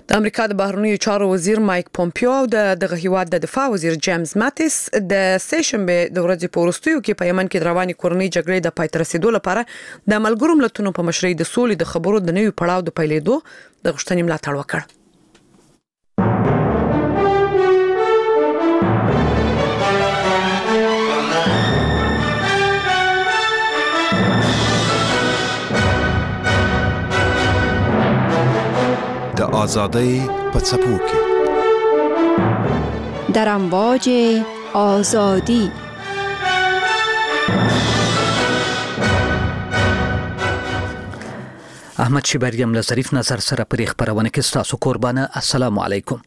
د امریکا د بهرنیو چارو وزیر مایک پومپیو او دغه هیواد د دفاع وزیر جیمز ماتیس د سیشنبه د ورځې په وروستیو کې په یمن کې د رواني کورنۍ جګړې د پای ته رسیدو لپاره د ملګرو ملتونو په مشرۍ د سولې د خبرو د نوي پړاو د پیلېدو د غوښتنې ملاتړ وکړ. د آزادی په څپو کې در امواج آزادی احمد شیبریم له ظریف نظر سره پرې خبرونه کې تاسو قربانه. السلام علیکم.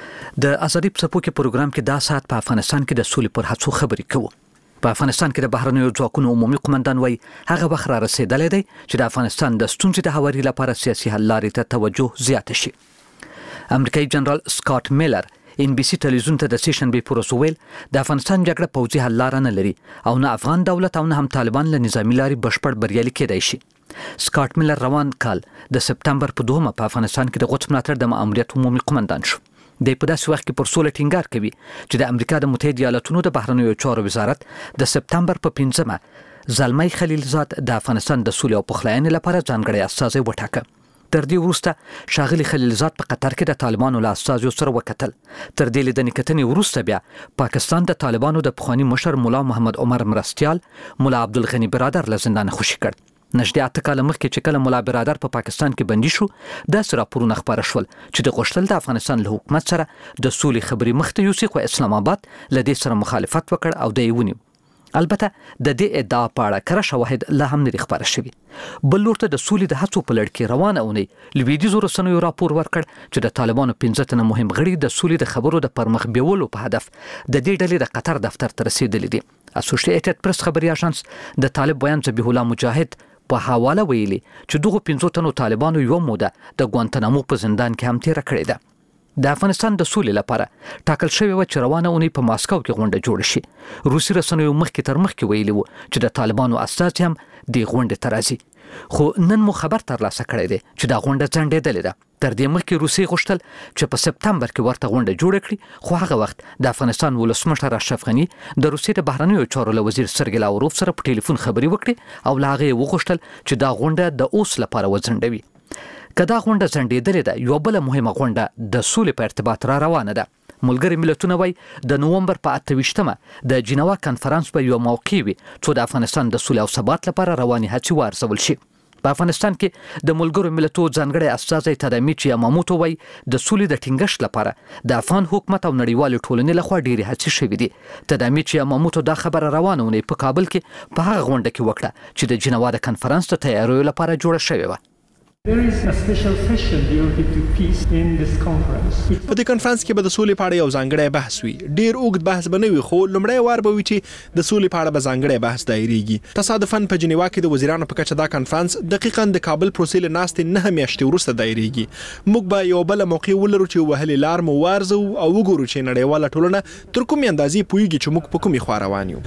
د آزادی په څپو کې پروګرام کې دا سات په افغانستان کې د سولې پر هڅو خبرې کوو. په افغانستان کې د بهرنیو ځواکونو عمومي قومندان وایي هغه وخت را رسیدلی دی چې د افغانستان د ستونزې د هواري لپاره سیاسي حل لارې ته توجه زیاته شي. امریکایي جنرال سکاټ میلر NBC ټلویزیون ته د سیشنبه پر ورځ ویل د افغانستان جګړه پوځي حل لار نه لري او نه افغان دولت او نه هم طالبان له نظامی لارې بشپړ بریالي کېدای شي. سکاټ میلر روان کال د سپتمبر په 2 په افغانستان کې د قدس ملاتړ د ماموریت عمومي قومندان شو. د په داسې وخت کې پر سولې ټینګار کوي چې د امریکا د متحده ایالاتونو د بهرنیو چارو وزارت د سپتمبر په 15 زلمی خلیلزاد د افغانستان د سولې او پخلاینې لپاره ځانګړی استازی وټاکه. تر دې وروسته شاغلي خلیلزاد په قطر کې د طالبانو له استازو سره وکتل. تر دې لیدنې کتنې وروسته بیا پاکستان د طالبانو د پخوانی مشر مولا محمد عمر مرستیال مولا عبدالغنی برادر له زندان خوشي کړ. نږدې 8 کاله مخکې چې کله مولا برادر په پاکستان کې بندي شو داسې راپورونه خبره شول چې د غوښتل د افغانستان له حکومت سره د سولې خبرې مخته یوسي خو اسلام آباد له دې سره مخالفت وکړ او د یې ونیو. البته د دې ادعا په اړه کره شواهد لا هم نه خبره شوي. بل لور ته د سولې د هڅو په لړ کې روانه اونۍ لویدیځو رسنیو راپور ورکړ چې د طالبانو 15 تنه مهم غړي د سولې د خبرو د پرمخ بیولو په هدف د دې ډلې د قطر دفتر ته رسیدلي دي. اسوسییټډ پریس خبري اژانس د طالب بیان ذبیح الله مجاهد په حواله ویلي چې دغه 15 تنو طالبانو یو موده د ګوانتنامو په زندان کې هم تیر کړی ده. د افغانستان د سولې لپاره ټاکل شوی و چې روانه اونۍ په ماسکو کې غونډه جوړ شي. روسي رسنیو مخکې تر مخکې ویلي وو چې د طالبانو استازي هم د غونډې ته راځي. خو نن مو خبر ترلاسه کړی دی چې دا غونډه ځنډېدلې ده. تر دې مخکې روسي غوښتل چې په سپتمبر کې ورته غونډه جوړه کړي خو هغه وخت د افغانستان ولسمشر اشرف غني د روسیې د بهرنیو چارو له وزیر سرګی لاوروف سره په ټلیفون خبرې وکړي او له هغه وغوښتل چې دا غونډه د اوس لپاره وځنډوي. که دا غونډه ځنډېدلې ده یو بل مهمه غونډه د سولې په ارتباط را روانه ده. ملګري ملتونه وایي د نومبر په 28مه د جنیوا کانفرنس په یو موقع وي چې د افغانستان د سولې او ثبات لپاره رواني هڅې وارزول شي. په افغانستان کې د ملګرو ملتونو ځانګړی استازی تدامیچ یاماموتو وایي د سولې د ټینګښت لپاره د افغان حکومت او نړیوال ټولنې لخوا ډېرې هڅې شوې دي. تدامیچ یاماموتو دا خبره روانه ونی په کابل کې په هغه غونډه کې وکړه چې د جنیوا د کانفرنس ته تیاریو لپاره جوړه شوې و. There is a special session devoted to peace in this conference. په دې کانفرنس کې به د سولې په اړه یو ځانګړی بحث وي. ډیر اوږد بحث به نه وي خو لومړی وار به وي چې د سولې په اړه به ځانګړی بحث دایریږي. تصادفاً په جنیوا کې د وزیرانو په کچه دا کانفرنس دقیقاً د کابل پروسې له ناستې 9 میاشتې وروسته دایریږي. موږ به یو بل موقع ولرو چې وهلې لار مو وارزو او وګورو چې نړیواله ټولنه تر کومې اندازې پوهیږي چې موږ په کومې خوا روان یو.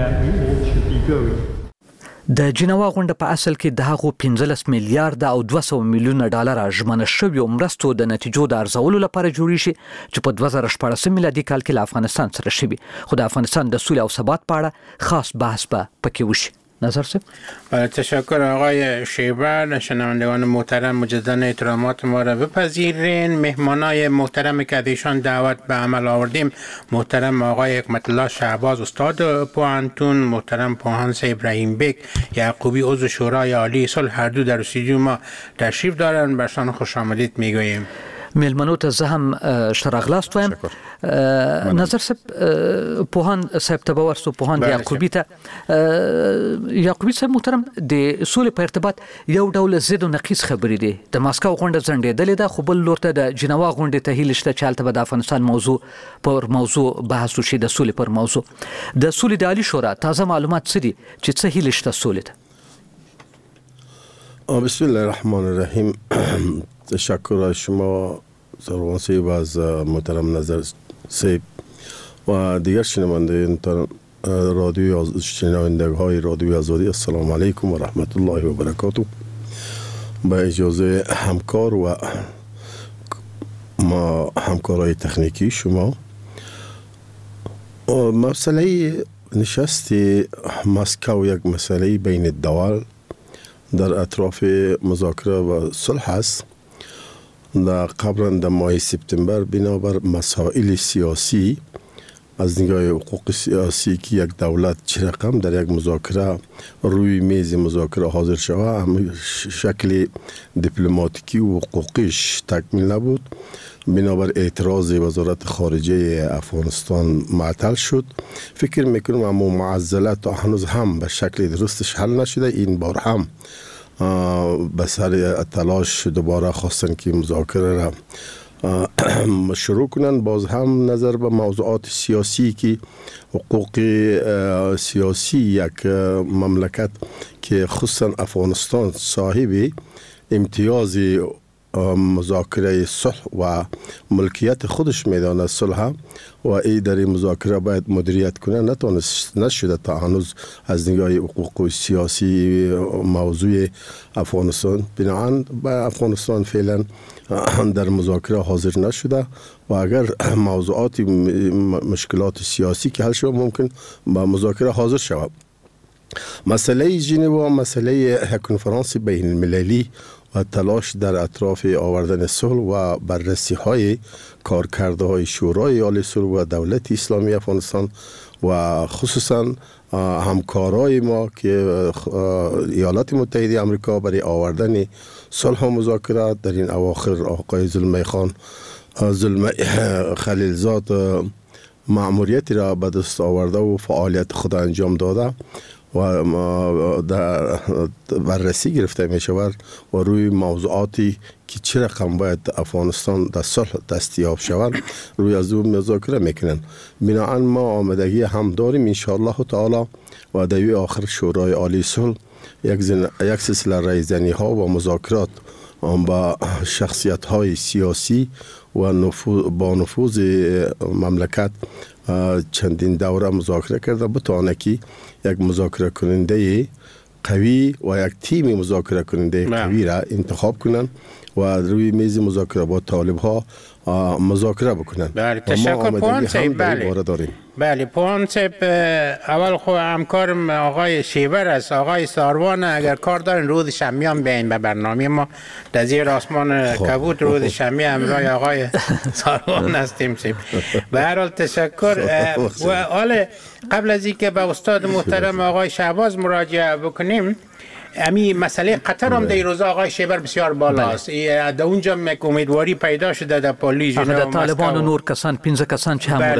د جنیوا غونډه په اصل کې د هغو 15 میلیارډ او 200 میلیونه ډالر ژمنه شویو مرستو د نتیجو د ارزولو لپاره جوړی شي چې په 2014 میلادي کال کې له افغانستان سره شوی. خو د افغانستان د سولې او ثبات په اړه خاص بحث به پکې وشي. نظر صاحب. تشکر آقای شیبر. شنوندگان محترم مجددا احترامات ما را بپذیرین. مهمانای محترم که از ایشان دعوت به عمل آوردیم محترم آقای حکمت الله شهباز استاد پوهنتون، محترم پوهاند ابراهیم بک یعقوبی عضو شورای عالی صلح هر دو در استودیو ما تشریف دارند. برشان خوش آمدید میگوییم. میلمنو ته زه هم شراغلاست وایم. نظر صاحب پوهاند صاحب ته ورسو پوهاند یعقوبی ته یعقوبی صاحب محترم د سولې په ارتباط یو ډول ضد او نقیض خبرې دي. د ماسکو غونډه ځنډېدلې ده خو بل لور ته د جنیوا غونډې ته هیله شته چې هلته به د افغانستان موضوع بحث وشي د سولې پر موضوع. د سولې د عالی شورا تازه معلومات څه دي چې څه هیله شته سولې ته؟ بسم الله الرحمن الرحیم. تشکر از شما سروان صاحب، از محترم نظر صاحب و دیگر شنوندگان رادیوی آزادی. السلام علیکم و رحمت الله و برکاته. با اجازه همکار و همکارای تکنیکی شما. مسئله نشست مسکو یک مسئله بین الدول در اطراف مذاکره و صلح است. در قبلا در ماه سپتامبر بنابر مسائل سیاسی از نگاه حقوق سیاسی که یک دولت چه رقم در یک مذاکره روی میز مذاکره حاضر شود، هم شکل دیپلماتیکی و حقوقیش تکمیل نبود. بنابر اعتراض وزارت خارجه افغانستان معطل شد. فکر میکنم اما معضلات تا هنوز هم به شکل درستش حل نشده. این بار هم به سر تلاش دوباره خواستن که مذاکره را شروع کنن. باز هم نظر به موضوعات سیاسی که حقوق سیاسی یک مملکت که خصوصا افغانستان صاحب امتیاز مذاکره صلح و ملکیت خودش میدانه صلح و ای در این مذاکره باید مدیریت کنه، نشده تا هنوز از نگاه حقوق سیاسی موضوع افغانستان. بنابراین افغانستان فعلا در مذاکره حاضر نشده و اگر موضوعات مشکلات سیاسی که حل شود ممکن با مذاکره حاضر شود. مسئله ژنو، مسئله کنفرانس بین المللی و تلاش در اطراف آوردن صلح و بررسی های کارکرده های شورای عالی صلح و دولت اسلامی افغانستان و خصوصا همکارای ما که ایالات متحده آمریکا برای آوردن صلح و مذاکرات در این اواخر آقای زلمی خلیلزاد مأموریت را به دست آورده و فعالیت خود انجام داده و در بررسی گرفته می شود و روی موضوعاتی که چه رقم باید افغانستان در صلح دستیاب شود روی از اون مذاکره میکنن. بنابراین ما آمدگی هم داریم انشاءالله تعالی و در آخر شورای عالی صلح یک سلسله رایزنی ها و مذاکرات با شخصیت های سیاسی و با نفوذ مملکت چندین دوره مذاکره کرده بتونه که یک مذاکره کننده قوی و یک تیم مذاکره کننده قوی را انتخاب کنن و روی میز مذاکره با طالب ها مذاکره بکنن. بله، تشکر پوان صاحب. بله پوان صاحب، اول خو همکارم آقای شیبر است، آقای ساروان اگر کار دارن روز شنبه بیاین به برنامه ما در زیر آسمان کبود روز شنبه همراه آقای ساروان هستیم. به هر حال تشکر. و حالا قبل از اینکه به استاد محترم آقای شهباز مراجعه بکنیم، امی مسئله قطر هم در روز آقای شیبر بسیار بالا است. در اونجا امیدواری پیدا شده در پالیژ در طالبان و نور کسان 15 کسان چه هم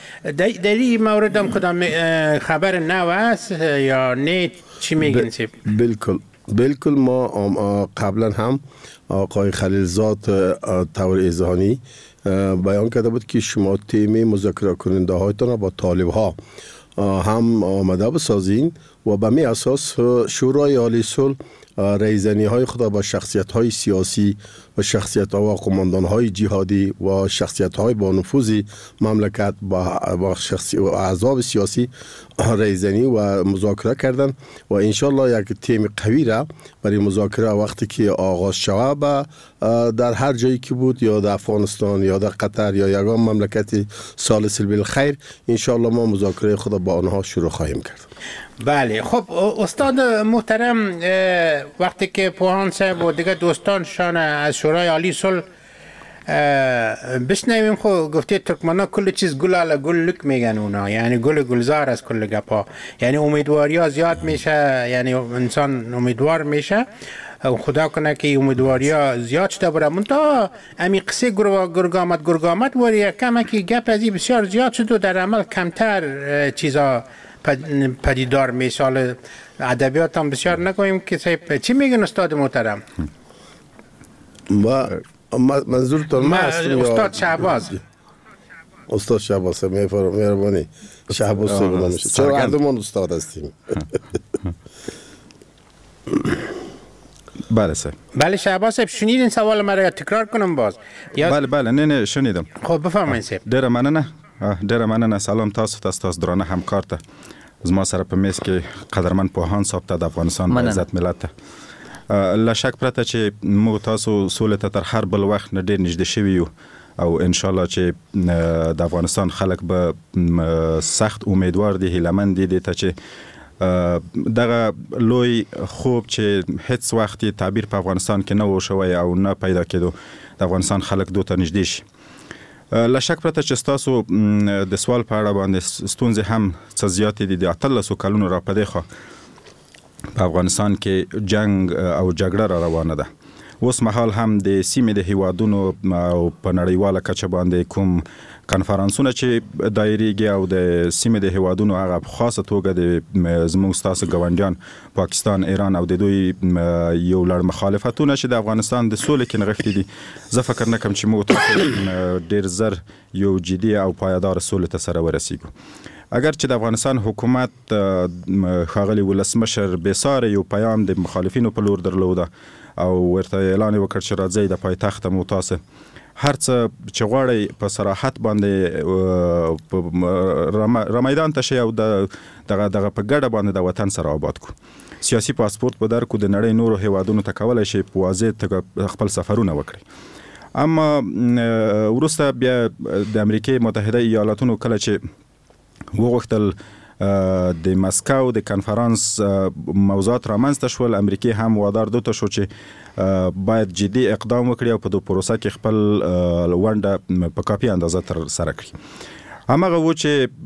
در این مورد هم کدام خبر نو است یا نه؟ چی میگین سیب؟ بالکل ما قبلا هم آقای خلیلزاد طور ایزانی بیان کرده بود که شما تیم مذاکره کننده هایتان با طالب ها هم آمده بسازین و به می اساس شورای عالی صلح رایزنی های خود با شخصیت های سیاسی و شخصیت ها و قماندان های جهادی و شخصیت های با نفوذ مملکت با احزاب سیاسی رایزنی و مذاکره کردن و انشالله یک تیم قوی را برای مذاکره وقتی که آغاز شود در هر جایی که بود، یا در افغانستان یا در قطر یا یگان مملکت ثالث بالخیر، انشالله ما مذاکره خود با آنها شروع خواهیم کرد. بله، خب استاد محترم، وقتی که پوهان صاحب و دیگه دوستانشان از شورای عالی صلح بشنویم، خب گفته ترکمنا کل چیز گل علی گل لک میگن اونا، یعنی گل گلزار از کل گپا، یعنی امیدواری ها زیاد میشه، یعنی انسان امیدوار میشه، خدا کنه که امیدواری ها زیاد شده بره. منتها امی قصه گرگامت وری کمه که گپ ازی بسیار زیاد شد و در عمل کمتر چیزا پدیدار میشه. ادبیات هم بسیار نگوییم که صاحب چی میگن استاد محترم؟ منظورتون ما هستم استاد شهباز. استاد شهباز مهربانی شهباز صاحب نمیشه، چرا هر دومون استاد هستیم. بله صاحب. بله شهباز صاحب، شنیدین سوال مرا یا تکرار کنم باز؟ بله نه شنیدم. خب بفرمایید صاحب. ډیره مننه. سلام تاسو درانه همکار ته، زما سره په میز کې قدرمن پوهان صاحب ته د افغانستان د عزت ملت ته لا شک پرته چې موږ تاسو سولې ته تر هر بل وخت نه ډیر نږدې شوي یو او ان شاء الله چې د افغانستان خلک به سخت امیدوار دي هیلمن دي ته چې دغه لوی خوب چې هیڅ وخت تعبیر په افغانستان کې نه و شوی او نه پیدا کېدو د افغانستان خلک دوی ته نږدې شي. لا شک پرته چې تاسو د سوال په اړه باندې ستونزې هم څه زیاتې دي د 18 کلونو را پدې خو په افغانستان کې جنگ او جګړه را روانه ده. اوس مهال هم د سیمې د هیوادونو او په نړیواله کچه باندې کوم کنفرانسونه چې دایریږي او د سیمې د هیوادونو هغه په خاصه توګه د زموږ تاسو ګاونډیان پاکستان، ایران او د دوی یو لړ مخالفتونه چې د افغانستان د سولې کې نغښتي دي، زه فکر نه کوم چې موږ تاسو ډیر زر یو جدي او پایدار سولې ته سره ورسیږو. اگر چې د افغانستان حکومت ښاغلي ولسمشر بېساره یو پیام د مخالفینو په لور درلوده او ورته اعلان وکړ چې راځي د پایتخت مو تاسو هر څه چې غواړي په صراحت باندې رمیدان ته شي او دغه په ګډه باندې د وطن سره آباد کو. سیاسي پاسپورت په درکو د نړۍ نورو هیوادونو ته کولای شي په واضح توګه خپل سفرونه وکړي. اما وروسته بیا د امریکای متحده ایالاتونو کله چې وغوښتل د مسکو د کنفرانس موضوعات رامنځته شول، امریکای هم وادار دوته شو چې باید جدي اقدام وکړي او په دو پروسه کې خپل ونډه په کافي اندازه تر سره کړي. همغه و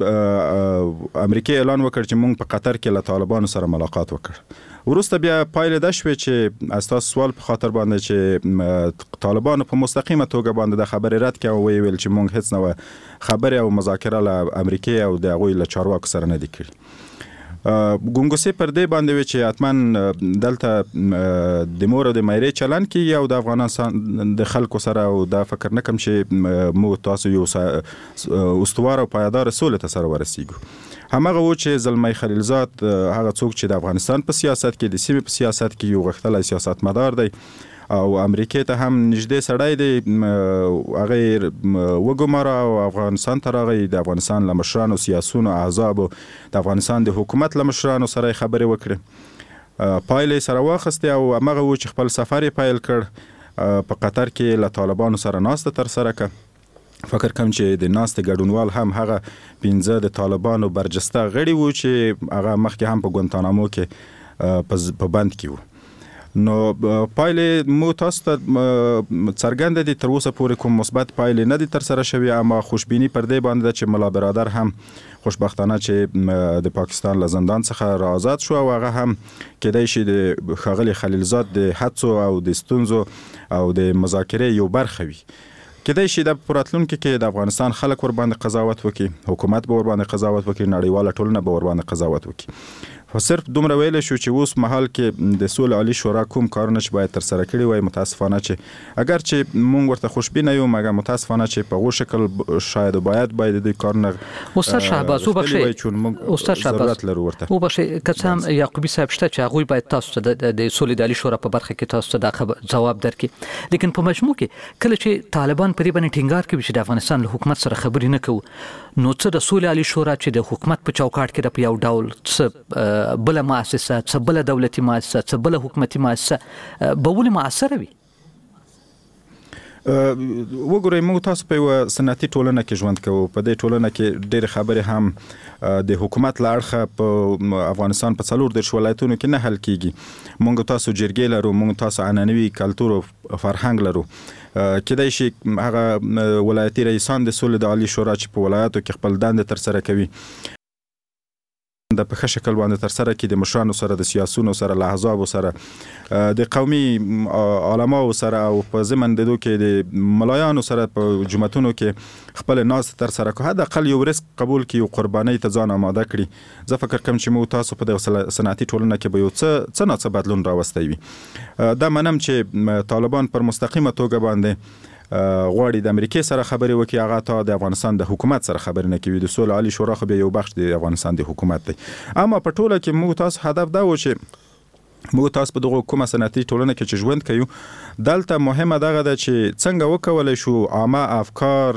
چې امریکای اعلان وکړ چې موږ په قطر کې له طالبانو سره ملاقات وکړ. وروسته بیا پایله دا شوه چې اساس سوال په خاطر باندې چې طالبانو په مستقیمه توګه باندې د خبرې رد کړه او ویل چې موږ هیڅ نه خبرې او مذاکره له امریکای او د هغوی له چارواکو سره نه دي کړي. ګونګوسې پر دې باندې وی چې حتما دلته د مور او د مایرې چلن کې او د افغانستان د خلکو سره او دا فکر نه کوم چې موږ تاسو یو استوار او پایدار سولې ته سره ورسیږو. همغه و چې زلمی خلیلزاد هغه څوک چې د افغانستان په سیاست کې د سیمې په سیاست کې یو غښتلی سیاستمدار دی او امریکای ته هم نږدې سړی دی، هغه وګماره او افغانستان ته راغی، د افغانستان له مشرانو سیاسونو احزابو د افغانستان د حکومت له مشرانو سره خبرې وکړي، پایلې سره واخیستې او همغه و چې خپل سفر یې پیل کړ. په قطر کې له طالبانو سره ناسته ترسره کړه. فکر کوم چې د ناستې ګډونوال هم هغه 15 د طالبانو برجسته غړي وو چې هغه مخکې هم په ګوانتانامو کې په بند کې وو. نو پایلې مو تاسو ته څرګنده دي، تر اوسه پورې کوم مثبت پایلې نه دي تر سره شوي، اما خوشبینی پر دې باندې چې ملا برادر هم خوشبختانه چې د پاکستان له زندان څخه را آزاد شو او هغه هم کېدای شي د ښاغلي خلیلزاد د هڅو او د ستونزو او د مذاکرې یو برخه وي. کېدای شي د راتلونکي کې د افغانستان خلک ور باندې قضاوت وکړي، حکومت به ور باندې قضاوت وکړي، نړیواله ټولنه به ور باندې قضاوت وکړي. خو صرف دومره ویل شو چې اوس مهال کې د سولې عالی شورا کوم کارونه چې باید تر سره کړي وای، متاسفانه چې اگر چې مونږ ورته خوشبینه یو، مګر متاسفانه چې په غو شکل شاید باید د کارونه استاد شهباز وبخښي استاد شهباز ورته وبخښي کڅام یعقوبی صاحب شته چې هغه باید تاسو ته د سولې عالی شورا په برخه کې تاسو ته دا جواب درکړي. لیکن په مجموع کې کله چې طالبان پرې باندې ټینګار کوي چې د افغانستان له حکومت سره خبرې نه کوي، نو څه د سولې عالی شورا چې د حکومت په چوکاټ کې د یو ډول څه بل مؤسسه، څه بل دولتي مؤسسه، څه بل حکومتي مؤسسه به ولې مؤثره وي؟ وګورئ، موږ تاسو په یو صنعتي ټولنه کې ژوند کوو. په دې ټولنه کې ډېرې خبرې هم د حکومت له اړخه په افغانستان په 40 ولایتونو کې نه حل کیږي. موږ تاسو جرګې لرو، موږ تاسو عنعنوي کلتور او فرهنګ لرو. کېدای شي هغه ولایتي رئیسان د سولې د عالی شورا چې په ولایتو کې خپل دندې تر سره کوي د په شکل باندې تر سره کې د مشرانو سره، د سیاسونو سره، له احزابو سره، د قومي علماو سره او په ضمن د دوی کې د ملایانو سره په جمعتونو کې خپل ناس تر سره کو، حد اقل یو رزق قبول کی، یو قرباني ته ځان آماده کړي. زه فکر کوم چې مو تاسو په د صنعتي ټولنه کې به یو څه نه څه بدلون راوستي وي. دا منم چې طالبان پر مستقیمه توګه باندې غواړي د امریکای سره خبرې وکړي، هغه ته د افغانستان د حکومت سره خبرې نه کوي. د سولې عالی شورا خو به یو بخش د افغانستان د حکومت دی. اما په ټوله کې موږ تاسو هدف دا و چې موږ تاسو په دغه کومه صنعتي ټولنه کې چې ژوند کوي، دلته مهمه دغه ده چې څنګه وکولای شو عامه افکار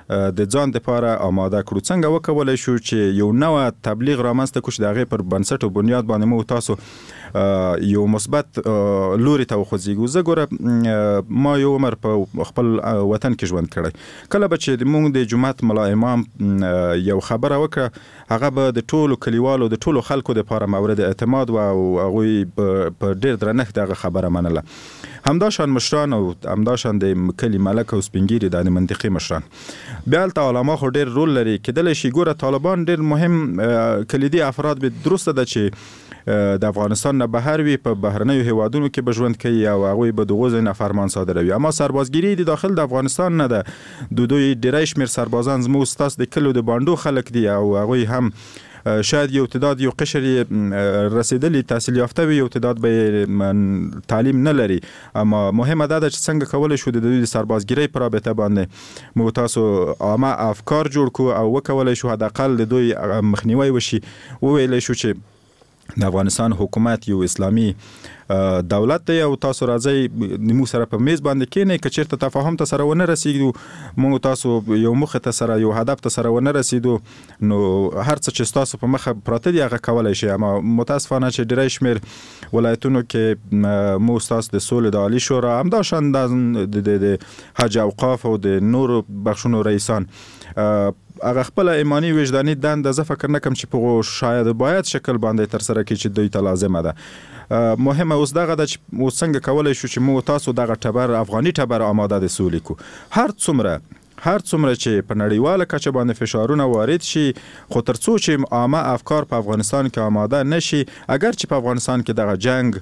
د ځان لپاره آماده کړو. څنګه وکولای شو چې یو نوې تبلیغ رامنځته کړو چې د هغې پر بنسټ او بنیاد باندې موږ تاسو یو مثبت لوري ته وخوځېږو. زه ګوره ما یو عمر په خپل وطن کې ژوند کړی. کله به چې موږ د جومات ملا امام یو خبره وکړه، هغه به د ټولو کلیوالو د ټولو خلکو دپاره مورد اعتماد و او هغوی په ډېر درنښت دغه خبره منله. همداشان مشران او همداشان د کلي ملک او سپینګیري د منطقې مشران. بیا هلته علما خو ډېر رول لري. کیدلی شي ګوره طالبان ډېر مهم کلیدي افراد به درسته ده چې د افغانستان نه بهر وي، په بهرنیو هیوادونو کې به ژوند کوي او هغوی به د هغو ځای نه فرمان صادروي. اما سربازګیري د داخل د افغانستان نه ده. دوی ډېری شمېر سربازان زموږ ستاسو د کلیو د بانډو خلک دي او هغوی هم شاید یو تعداد یو قشر رسیدلی تحصیل یافته وي، یو تعداد به تعلیم نه لري. اما مهمه ده چې څنګه کولی شو د دوی د سربازګیرۍ په رابطه باندې موږ تاسو عامه افکار جوړ کړو او وکولی شو حداقل د دوی مخنیوی وشي. وویلی شو چې د افغانستان حکومت یو اسلامي دولت دی او تاسو راځئ موږ سره په میز باندې کېنئ. که چېرته تفاهم ته سره ونه رسېږو، موږ تاسو یو موخې ته سره یو هدف ته سره ونه رسېدو، نو هر څه چې ستاسو په مخه پراته دي هغه کولی شي. اما متاسفانه چې ډېری شمېر ولایتونو کې موږ ستاسو د سولې د عالي شورا همداشان د حج اوقاف او د نورو بخشونو رئیسان هغه خپل ایمانی وجداني دنده زه فکر نکم چې په شاید باید شکل باندې تر سره کړي چې دوی ته لازمه ده. مهمه اوس دغه ده چې اوس څنګه کولی شو چې موږ تاسو دغه ټبر افغاني ټبر آماده د سولې کو. هر څومره چې په نړیواله کچه باندې فشارونه وارد شي، خو تر څو چې عامه افکار په افغانستان کې آماده نشي، اگر چې په افغانستان کې دغه جنگ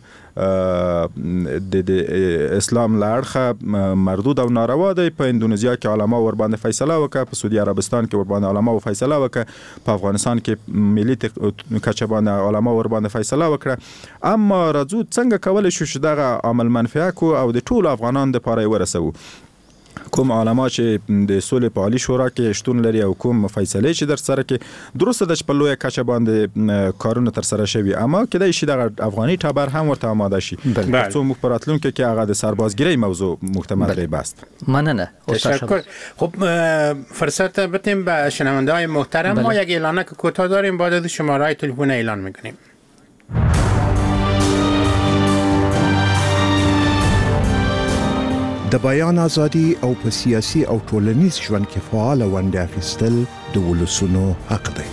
د اسلام له اړخه مردود او ناروا دی، په اندونیزیا کې علما ورباندې فیصله وکړه، په سعودي عربستان کې ورباندې علما فیصله وکړه، په افغانستان کې ملي کچه باندې علما ورباندې فیصله وکړه. اما راځو څنګه کولی شو چې دغه عمل منفعه کو او د ټولو افغانانو دپاره یې ورسوو. کوم علما چې د سولې په عالي شورا کې شتون لري او کوم فیصلې چې در سره کې درسته ده چې په لویه کچه باندې کارونه تر سره شوي، اما کیدای شي دغه افغاني ټبر هم ورته آماده شي ترڅو موږ په راتلونکي کې هغه د سربازګیرۍ موضوع محتمل بست. مننه. تشکر. خب فرصت بدیم به شنونده‌های محترم. ما یک اعلانک کوتاه داریم، بعد از شماره‌های تلفن اعلان می‌کنیم. د بیان ازادي او په سیاسي او ټولنیز ژوند کې فعال ونډه اخیستل د ولسونو حق دی.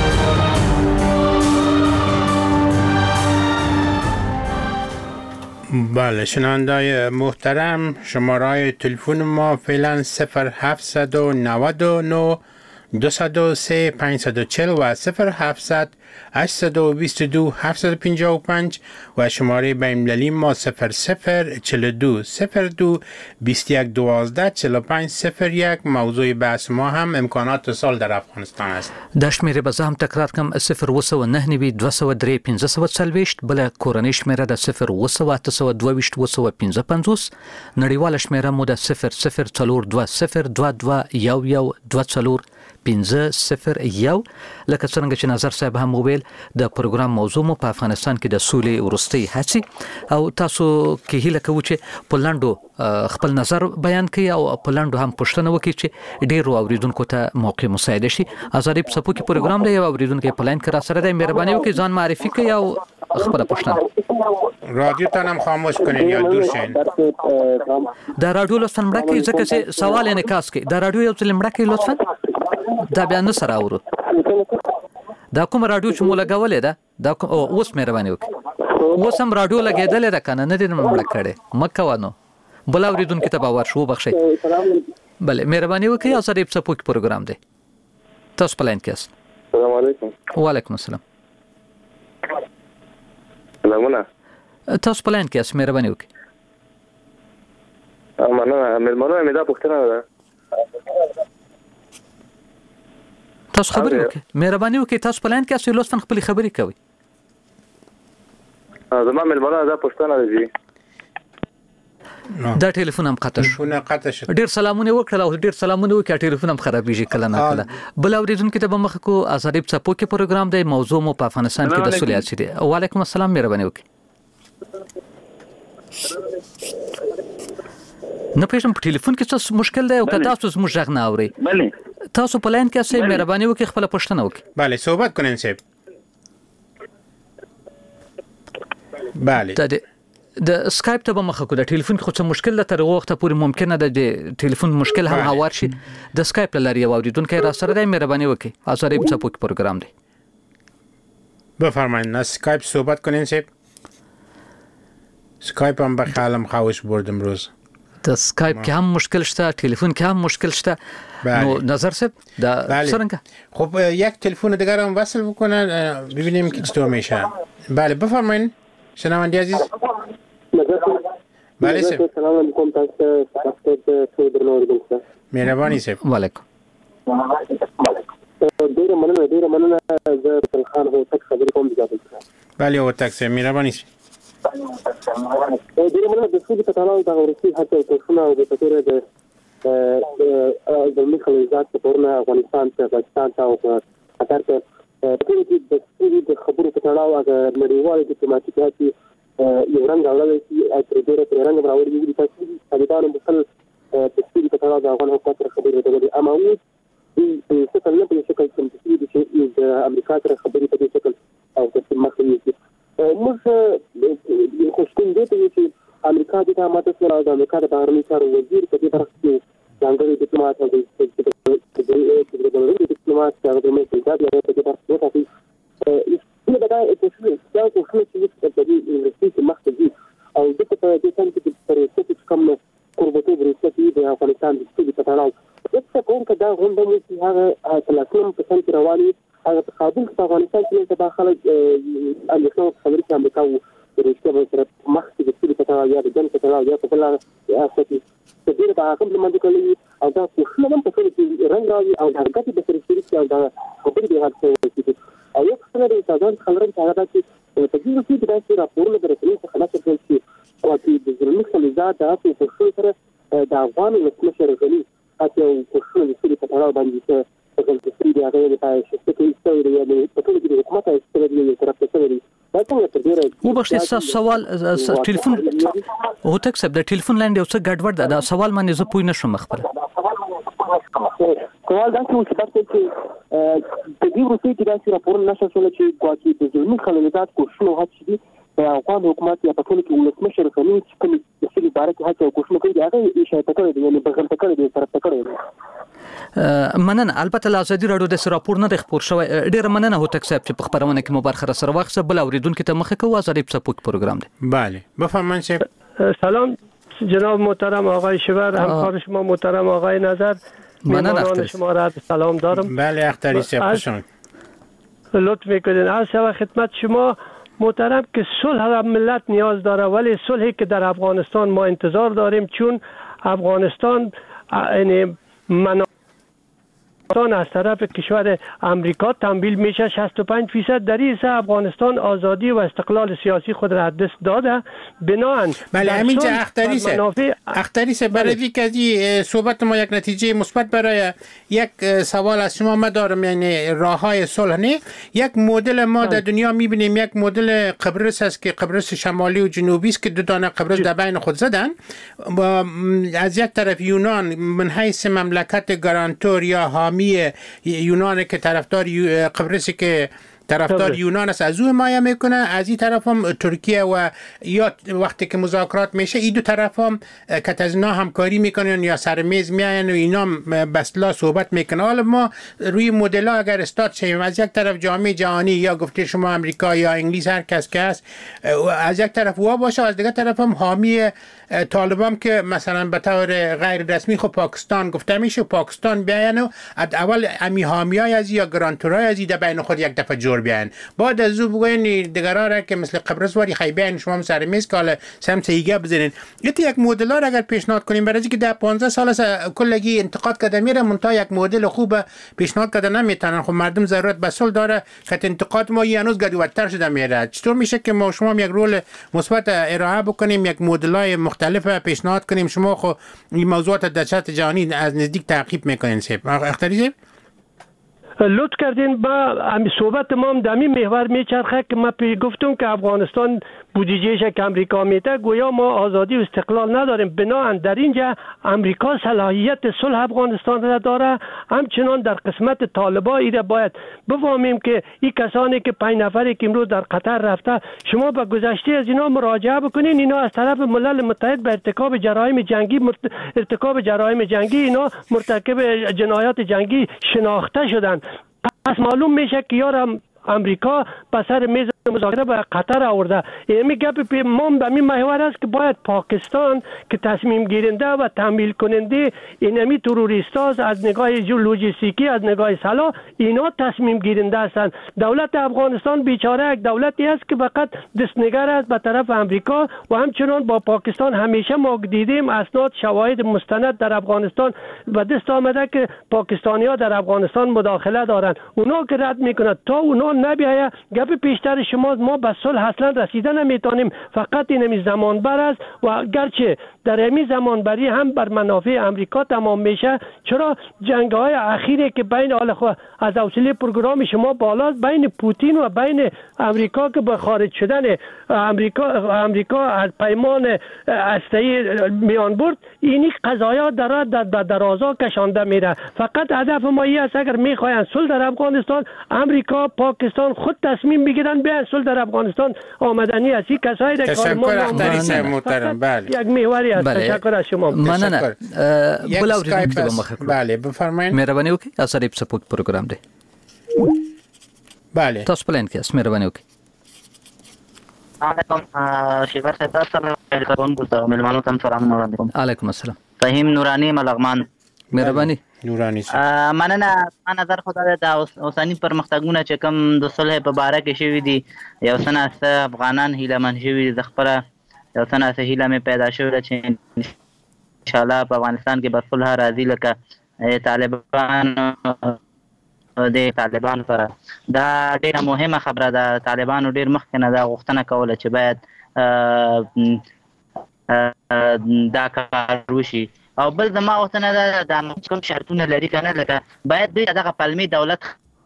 بله شنونده‌های محترم، شماره‌های تلفن ما فعلا 0799 203 540 و 0700 822 755 و شماره بین‌المللی ما 0042 02 21 12 45 01. موضوع بحث ما هم امکانات سال در افغانستان است. د شمیرې به زه هم تکرار کم 029 203 540 بل کورنۍ شمیره د 02822 255 نړیواله شمیره مو د 0042 1501 لکه څنګه چې نظر صاحب هم وویل د پروګرام موضوع مو په افغانستان کې د سولې ورستۍ هڅې او تاسو کې هیله کوو چې په لاندو خپل نظر بیان کړئ او په لاندو هم پوښتنه وکړئ چې ډیرو اوریدونکو ته موقع مساعده شي. ازادي په سپو کې پروګرام دی او اوریدونکو په لاین کې را سره دی. مهرباني وکړئ ځان معرفي کړئ او خپل پوښتنه. رادیو ته هم خاموش کړئ یا دور شئ. دا رادیو لطفا مړه کړئ ځکه چې سوال انعکاس کوي. دا رادیو یو څه مړه کړئ لطفا. دا بیا نه سره اورو. دا کوم رادیو چې مو لګولې ده دا اوس مهرباني وکړئ. اوس هم رادیو لګېدلې ده کنه، نه دې مړه کړې مکه وانه بل اوریدونکو ته باور شو بخښئ. بله مهرباني وکړئ. ازادي په سپو کې پروګرام دی. تاسو په لاین کې یاست. السلام علیکم. وعلیکم السلام. سلامونه. تاسو په لاین کې یاست. مهرباني وکړئ. مننه. مېلمنو مې دا پوښتنه ده. تاسو خبرې وکړئ. مهرباني وکړئ. تاسو په لاین کې یاست. لطفا خپل خبرې کوئ. زما مېلمنو دا پوښتنه ده جی. دا ټلیفون هم قطع شو. ډیر سلامونه وکړل او ډیر سلامونه وکړه. ټلیفون هم خرابېږي کله نه کله. بل اوریدونکو ته به مخ کو ازادي په سپو کې پروګرام دی. موضوع مو په افغانستان کې د سولې هڅې دی. وعلیکم السلام. مهرباني وکړئ. نه پېژنم په ټلیفون کې څه مشکل دی او که تاسو زموږ غږ نه اورئ بله تاسو په لاین کې اسئ مهرباني وکړئ خپل پوښتنه وکړئ بله صحبت کنین صاحب بله د اسکایپ ته به مخه کو د ټلیفون خو څه مشکل ده تر وخته پورې ممکنه ده د ټلیفون مشکل هم هوار شي د اسکایپ لاري اوریدونکو را سره د مهرباني وکړئ ازاریم څه پوک پروګرام دی بفرمایید اسکایپ صحبت کنین صاحب اسکایپ هم به خیالم خواهش برد امروز د اسکایپ کې هم مشکل شته ټلیفون کې هم مشکل شته نو نظر صاحب د سرنګه خب یک تلفن دیگر هم وصل بکنن ببینیم که چطور میشه بله بفرمایید شنونده عزیز بله صاحب سلام علیکم تاسو ته درنو مهرباني صاحب وعلیکم ډیر مننه زه خان هو تک خبرې کوم دی بله او تک صاحب مهرباني ډیر مننه د څه په تړاو د روسي هڅه کوي او د تطور د مخالفت په تورنه افغانستان ته پاکستان ته او قطر ته په دې د خبرو په تړاو د نړیوال ډیپلوماټیک هڅې یو رنګ راوړل شي او تر ډیره پر رنګ راوړل دي چې طالبانو په خپل تفصیل په تړاو د افغان حکومت سره خبرې کوي اما و څه کله په شکل کې چې د امریکا سره خبرې په دې شکل او د مخنیوي موږ خوشبین دي چې امریکا د ماته سره د امریکا د بهرنی چارو وزیر په دې برخه کې ځانګړي ډیپلوماټ او د ډیپلوماټ سره د مې په دې برخه کې دا بدايه التشويش ده وشوية التدريب الانجليزي مختلف او ده دي كانت بريستي كم قربته بريستي بافغانستان دستي بتاعه بس كون كده هم ده في هذا 30% رواني هذا تقابل افغانستان في تداخل الاسلام خبرت امريكا بريستي بتاعه مختلف دستي بتاعه يا بدن بتاعه يا كلها اساسي تدير بقى قبل ما دي او ده وشنا لم تكن رنگراوي او درجات بسرسي او ده خبر دي هڅه او یو څه د انسان خلرم ته هغه چې په دې کې د داسې راپورونو درته څخه خلاص کړل شي او چې د ظلمي خلزات د اصل په څیر سره د افغان مشر غني اته او په څیر د سړي په اړه باندې چې په دې کې هغه د پای شته کې استوي یا په ټول کې د حکومت استوي یو طرف ته سوي دا څنګه تر ډیره وبښه سوال ټلیفون هو تک سب د ټلیفون لاندې یو څه ګډوډ دا سوال باندې زه پوه نشم خبره سوال دا چې د دې روسي کې داسې راپور نشه شول چې ګواکې د ظلمي خللات کوښښونه هڅې دي د افغان حکومت یا په ټول کې ولسمشر غني چې کوم د سړي باره کې هڅه کوښښونه کوي هغه اشاره کوي یعنی بغل تکړه دي طرف تکړه مننه البته لازدي راډیو د راپور نه خبر شوی ډیر مننه هو تک صاحب چې په خبرونه کې مبارخه سره واخصه بل اوریدونکو ته مخه کوي ازاري په پوک پروګرام دی بله بفرمایئ صاحب سلام جناب محترم آقای شبر همکار شما محترم آقای نظر مننه شما را سلام دارم بله اختری صاحب خوشون لطف میکنین از خدمت شما محترم که صلح را ملت نیاز داره ولی صلحی که در افغانستان ما انتظار داریم چون افغانستان یعنی از طرف کشور امریکا تمویل میشه 65% در این افغانستان آزادی و استقلال سیاسی خود را دست داده بناهن بله همین چه اختری سه برای که صحبت ما یک نتیجه مثبت برای یک سوال از شما ما دارم یعنی راههای صلح نه یک مدل ما در دنیا میبینیم یک مدل قبرس است که قبرس شمالی و جنوبی است که دو دانه قبرس در بین خود زدن از یک طرف یونان من حیث مملکت گارانتور یا حامی یونان که طرفدار قبرسی که طرفدار یونان است از او حمایت میکنه از این طرف هم ترکیه و یا وقتی که مذاکرات میشه این دو طرف هم که از اینا همکاری میکنن یا سر میز میاین و اینا بسلا صحبت میکنن. حالا ما روی مدل ها اگر استاد شیم از یک طرف جامعه جهانی یا گفته شما امریکا یا انگلیس هر کس که هست از یک طرف وا باشه از دیگه طرف هم حامی طالبان که مثلا به طور غیر رسمی خب پاکستان گفته میشه پاکستان بیاین و اول امی حامیای از یا گرانتورای از در بین خود یک دفعه جور بیاین بعد از او بگوین دیگران که مثل قبرس واری خیبین شما سر میز که حالا سمت ایگه بزنین یک مدل ها اگر پیشنهاد کنیم برای اینکه در 15 سال کلگی انتقاد کرده میره منتها یک مدل خوب پیشنهاد کرده نمیتونن خب مردم ضرورت به صلح داره که انتقاد ما هنوز گدوتر شده میره چطور میشه که ما شما یک رول مثبت ارائه بکنیم یک مدل‌های مختلف پیشنهاد کنیم شما خو این موضوعات در سطح جهانی از نزدیک تعقیب میکنین سیب اختری لطف کردین با صحبت ما هم در این محور میچرخه که ما گفتم که افغانستان بودجهش که امریکا میده گویا ما آزادی و استقلال نداریم. بنابراین در اینجا امریکا صلاحیت صلح افغانستان را داره. همچنان در قسمت طالبان ایره باید بفهمیم که این کسانی که 5 نفری که امروز در قطر رفته، شما به گذشته از اینا مراجعه بکنین. اینا از طرف ملل متحد به ارتکاب جرایم جنگی اینا مرتکب جنایات جنگی شناخته شدن. پس معلوم میشه که یارم امریکا به سر میز مذاکره به قطر آورده. یعنی گپ ما به این محور است که باید پاکستان که تصمیم گیرنده و تحمیل کننده اینمی تروریستا از نگاه لوجستیکی، از نگاه سلاح، اینا تصمیم گیرنده هستند. دولت افغانستان بیچاره یک دولتی است که فقط دستنگر است به طرف امریکا و همچنان با پاکستان. همیشه ما دیدیم اسناد شواهد مستند در افغانستان و دست آمده که پاکستانی‌ها در افغانستان مداخله دارند. اونا که رد میکنند تا اونا نبیاید گپ پیشتر شما ما به صلح اصلا رسیدن نمیتونیم. فقط این زمان بر است و گرچه در این زمان بری هم بر منافع امریکا تمام میشه. چرا جنگ‌های اخیری که بین از حوصله پروگرام شما بالاست بین پوتین و بین امریکا که به خارج شدن امریکا از پیمان هسته‌ای میان برد، اینی قضایا در درازا کشانده میره. فقط هدف ما این است اگر میخواین صلح در افغانستان، امریکا پاکستان خود تصمیم بگیرن بیان صلح در افغانستان آمدنی است. این کسایی در کار ما محترم. بله یک محوری است. تشکر از شما. مننه. بله بفرمایید. مهرباني وکړئ اثر سپورت پروګرام دی. بله تاسو پلان کې اس مهرباني وکړئ. علیکم شیخ صاحب تاسو کوم ملمانو تم سلام علیکم. علیکم السلام. فهیم نورانی ملغمان. مهرباني. نورانی مننه. نظر خدای د اوسنی پرمختګونه چې کوم د صلح په باره کې شوی دي، یو سنه افغانان هیلهمن شوي د خپل یو سنه هیله مې پیدا شوې چې ان شاء الله په افغانستان کې به صلح راځي. لکه طالبان سره دا ډیره مهمه خبره ده. طالبانو ډیر مخکې نه دا غوښتنه کوله چې باید دا کار وشي. او بل زما غوښتنه ده د کوم شرطونه لري کنه، لکه باید دوی دغه پلمي دولت.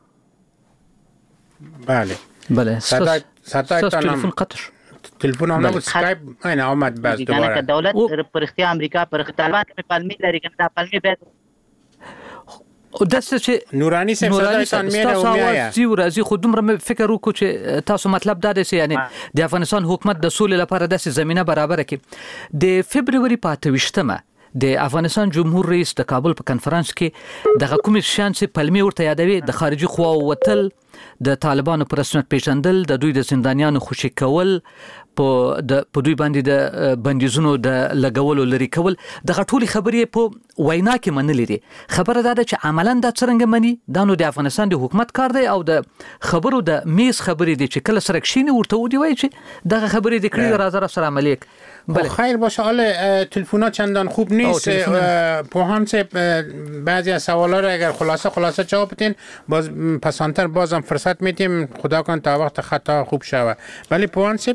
بله تلفن قطع شو. تلفن هم سکایپ اینا آمد باز دوباره. که دولت پر اختیار امریکا پر طالبان کې پلمي لري کنه، دا پلمي باید او داسې چې نورانی صاحب صدایتان میره او میایا زیو راځي. خو دومره فکر وکړو چې تاسو مطلب دا دی چې یعنی د افغانستان حکومت د سولې لپاره داسې زمينه برابر کړي. د فبرवरी 28مه د افغانستان جمهور رئیس د کابل په کنفرانس کې د کوم شان چې پلمي ورته یادوي د خارجي قواو وتل، د طالبانو پر رسمیت پیژندل، د دوی د زندانیانو خوشي کول، په دوی باندې د بندیزونو د لګولو لري کول، د غټولي خبرې په وینا کې منلې دي. خبره ده چې عملاً دا څنګه مني دا نو د افغانستان د حکومت کار دی او د خبرو د میز خبرې دي چې کله سره کښینی ورته ودی وای چې دغه خبرې د کړي راځه سره عملی. بله خیر باشه. حالا تلفن‌ها چندان خوب نیست. پوهان صاحب بعضی از سوالا رو اگر خلاصه جواب بدین باز پسانتر بازم فرصت میدیم. خدا کن تا وقت خطا خوب شود. ولی پوهان صاحب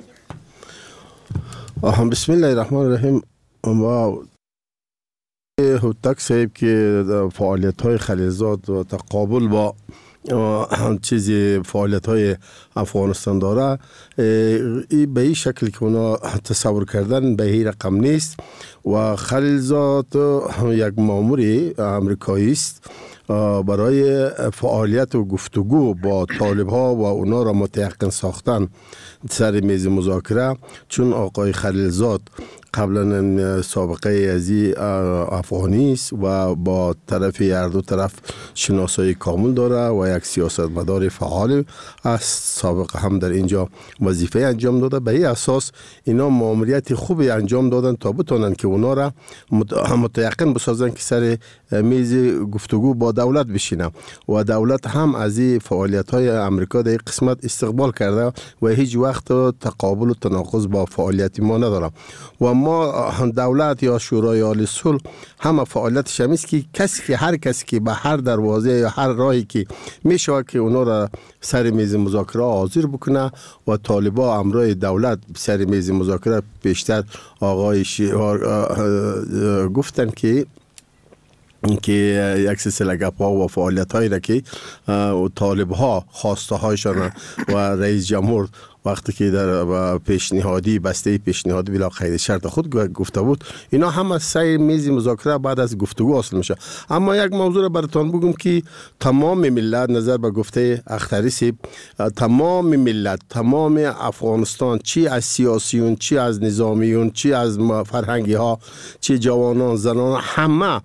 بسم الله الرحمن الرحیم. ما هوتک صاحب که فعالیت‌های خلیلزاد و تقابل با چیزی فعالیت‌های افغانستان داره، به این شکل که اونا تصور کردن به این رقم نیست. و خلیلزاد یک ماموری امریکایی است برای فعالیت و گفتگو با طالب‌ها و اونا را متيقن ساختن سر میز مذاکره. چون آقای خلیلزاد قبلا سابقه ازی افغانی است و با طرف هر دو طرف شناسایی کامل داره و یک سیاستمدار فعال است. سابقه هم در اینجا وظیفه انجام داده. به این اساس اینا ماموریت خوبی انجام دادن تا بتونن که اونا را متيقن بسازن که سر میز گفتگو با دولت بشینه. و دولت هم از این فعالیت‌های امریکا در این قسمت استقبال کرده و هیچ وقت تقابل و تناقض با فعالیت ما نداره. و ما دولت یا شورای عالی صلح همه فعالیتش همیست که هر کسی که به هر دروازه یا هر راهی که میشه که اونا را سر میز مذاکره حاضر بکنه و طالبا امرای دولت سر میز مذاکره پیشتر آقای گفتن که که یک سلسله گپ‌ها و فعالیت‌هایی را که طالب‌ها خواسته هایشان و رئیس جمهور وقتی که در پیشنهادی بسته پیشنهادی بلا قید شرط خود گفته بود، اینا هم از سر میز مذاکره بعد از گفتگو حاصل میشه. اما یک موضوع را براتون بگم که تمام ملت نظر به گفته اختری سیب، تمام ملت، تمام افغانستان، چی از سیاسیون، چی از نظامیون، چی از فرهنگی ها، چی جوانان، زنان، همه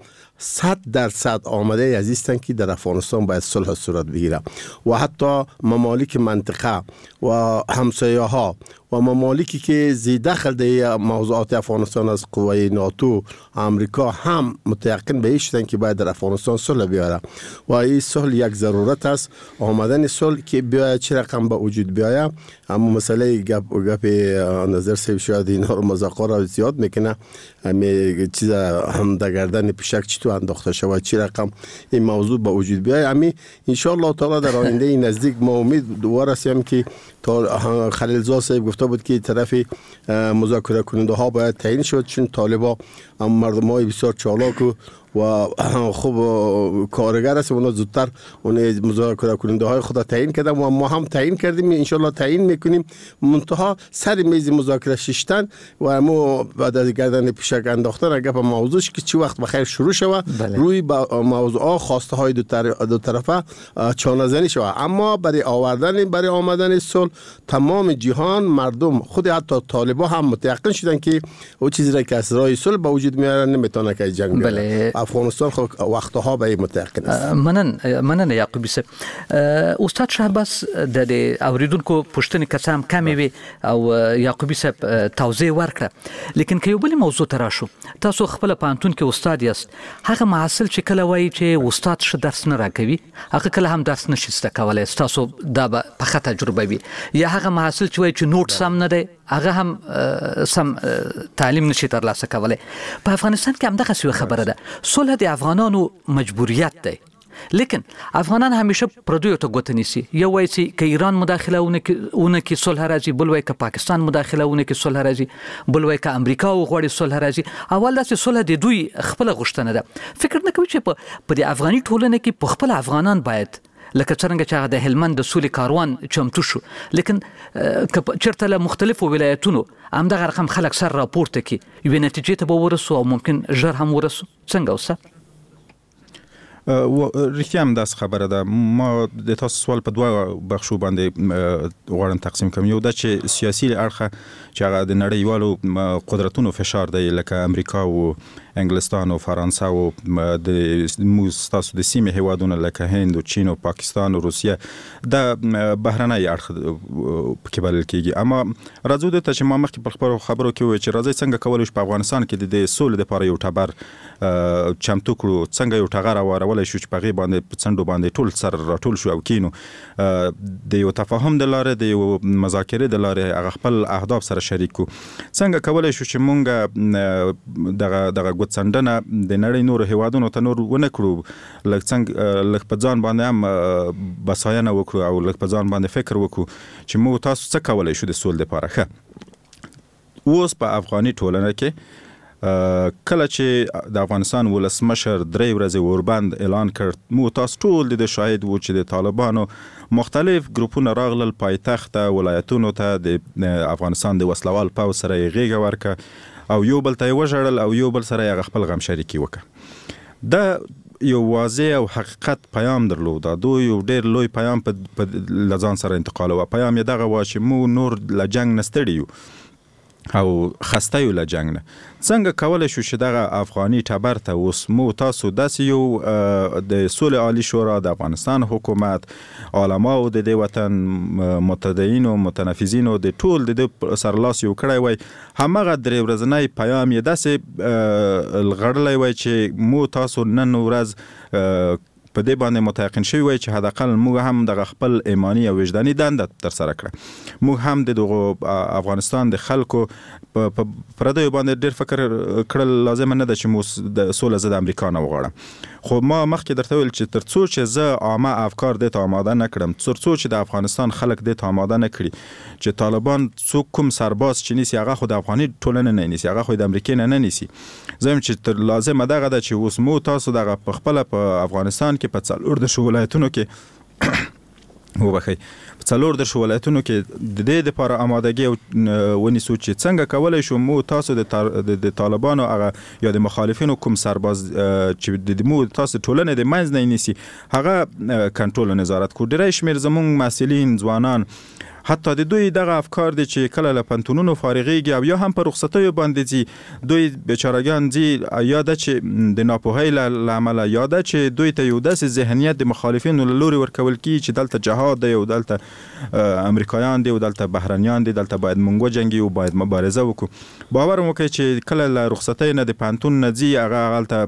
100% آماده عزیزتن که در افغانستان باید صلح صورت بگیره و حتی ممالک منطقه و همسایه ها و ممالکی که دخل در موضوعات افغانستان از قوای ناتو امریکا هم متيقن به این شدن که باید در افغانستان صلح بیاره و این صلح یک ضرورت است. آمدن صلح که بیاید چه رقم به وجود بیاید، اما مسئله گپ نظر سیب شاید اینا رو مذاکره را زیاد میکنه، همه چیز هم در گردن پیشک چطور انداخته شود چه رقم این موضوع به وجود بیاید. امی ان شاء الله تعالی در آینده نزدیک ما امید دوباره هستیم که خلیلزاد صاحب گفته بود که طرف مذاکره کننده ها باید تعیین شد، چون طالبا مردم های بسیار چالاک و خوب کارگر است، اونا زودتر اون مذاکره کننده های خود تعیین کردن و ما هم تعیین کردیم، ان شاء الله تعیین میکنیم. منتها سر میز مذاکره ششتن و ما بعد از گردن پیشک انداختن گپ موضوعش که چه وقت بخیر شروع شود روی موضوع خواسته های دو طرفه چانه زنی شود. اما برای آمدن صلح تمام جهان مردم خود حتی طالبا هم متيقن شدن که او چیزی را که از راه صلح به وجود میارن نمیتونه که جنگ بیاره. افغانستان خو وقتها به متيقن است. منن یعقوبی صاحب. استاد شهباز د اوریدونکو پوښتنې کسام کمې وي او یعقوبی صاحب توضیح ورکړه، لیکن که یو بل موضوع تراشو تاسو خپل پانتون کې استاد یاست، هغه محصل چې کله وایي چې استاد ش درس نه راکوي هغه کله هم درس نشي زده کولای، تاسو دا په ښه تجربه وي، یا هغه محصل چې وایي چې نوټ سم نه دی هغه هم سم تعلیم نشي ترلاسه کولای. په افغانستان کې هم دغه څه خبره ده، صلح د افغانانو مجبوریت دی، لیکن افغانان همیشه پردیو ته ګوته نیسي، یو وایي چې که ایران مداخله ونه کې صلح راځي، بل وایي که پاکستان مداخله ونه کې صلح راځي، بل وایي که امریکا وغواړي صلح راځي. اول داسې صلح د دوی خپله غوښتنه ده. فکر نه کوي چې په دې افغاني ټولنه کې په خپل افغانان باید لکه څنګه چې هغه د هلمند د سولې کاروان چمتو شو، لیکن چېرته له مختلفو ولایتونو همدغه رقم خلک سر راپورته کړي یوې نتیجې ته به ورسو او ممکن ژر هم ورسو. څنګه اوسه؟ رښتیا هم داسې خبره ده. ما د تاسو سوال په دوه بخشو باندې غواړم تقسیم کړم. یو دا چې سیاسي اړخه چې هغه د نړیوالو قدرتونو فشار دی لکه امریکا او انګلستان او فرانسه او د تاسو د سیمې هیوادونو لکه هند او چین او پاکستان او روسیه د بهرنۍ اړخ پکې بلل کېږي. اما راځو د ته چې ما مخکې په خبرو کې وایي چې راځي څنګه کولی شو په افغانستان کې د سولې لپاره یو ټبر چمتو کړو، څنګه یو ټغر راوړلی شو چې په هغې باندې په څنډو باندې ټول سر راټول شو او کینو د یو تفاهم د لارې د یو مذاکرې د لارې هغه خپل اهداف سره شریک کړو. څنګه کولی شو چې مونږ دغه ګوتڅنډنه د نړۍ نورو هیوادونو ته نور ونه کړو، لږ په ځان باندې هم بساینه وکړو او لږ په ځان باندې فکر وکړو چې موږ تاسو څه کولی شو د سولې لپاره. ښه اوس په افغاني ټولنه کې کله چې د افغانستان ولسمشر 3 ورځې اوربند اعلان کړ، موږ تاسو ټول د شاهد وو چې د طالبانو مختلف ګروپونه راغلل پایتخت ولایتونو ته د افغانستان د وسلوال پوځ سره یې غېږه ورکړه او یو بل ته یې وژړل او یو بل سره یې خپل غم شریکي وکړه. دا یو واضح او حقیقت پیام درلود. دا یو ډېر لوی پیام په لځان سره انتقالوه. پیام یې دغه و چې موږ نور له جنګ نه ستړي یو او خسته یو له جنګ نه. څنګه کولی شو چې دغه افغاني ټبر ته اوس موږ تاسو داسې یو د سولې عالی شورا، د افغانستان حکومت، علماو د دې وطن، متدینو، متنفذینو د ټول د سرلاس یو کړی وای، همغه 3 ورځنی پیام یې داسې لغړلی وای چې موږ تاسو نن ورځ په دې باندې متيقن شوی وي چې حداقل موږ هم د خپل ایمانی او وجداني دنده تر سره کړه. موږ هم د افغانستان د خلکو په پردیو باندې ډېر فکر کړل لازم نه ده چې موږ د سوله زده امریکا نه وغواړم. خو ما مخکې درته ویل چې تر څو چې زه عامه افکار دې ته آماده نه کړم، تر څو چې د افغانستان خلک دې ته آماده نه کړي چې طالبان څوک کوم سرباز چې نیسي هغه خو د افغاني ټولنې نه نیسي، هغه خو د امریکای نه نیسي. زه چې تر لازمه دغه ده چې اوس مو تاسو دغه په خپله په افغانستان کې په 14 ولایتونو کې وبخي په 14 ولایتونو کې د دې لپاره آمادګي ونیسو چې څنګه کولای شو مو تاسو د طالبانو هغه یا د مخالفینو کوم سرباز چې د مو تاسو ټولنه د منځ نه نیسي هغه کنټرول نظارت کو. ډېر شمیر زموږ مسؤلین ځوانان حتی د دوی دغه افکار دي چې کله له پنتونونو فارغيږي او یا هم په رخصتیو باندې دي دوی بیچارهګان دي یا د چې د ناپوهۍ له امله یا د چې دوی ته یو داسې ذهنیت د مخالفینو له لوري ورکول کیږي چې دلته جهاد دی او دلته امریکایان دي او دلته بهرنیان دي، دلته باید مونږ وجنګي او باید مبارزه وکړو. باور مو کوي چې کله له رخصتۍ نه د پنتون نه ځي هغه غلطه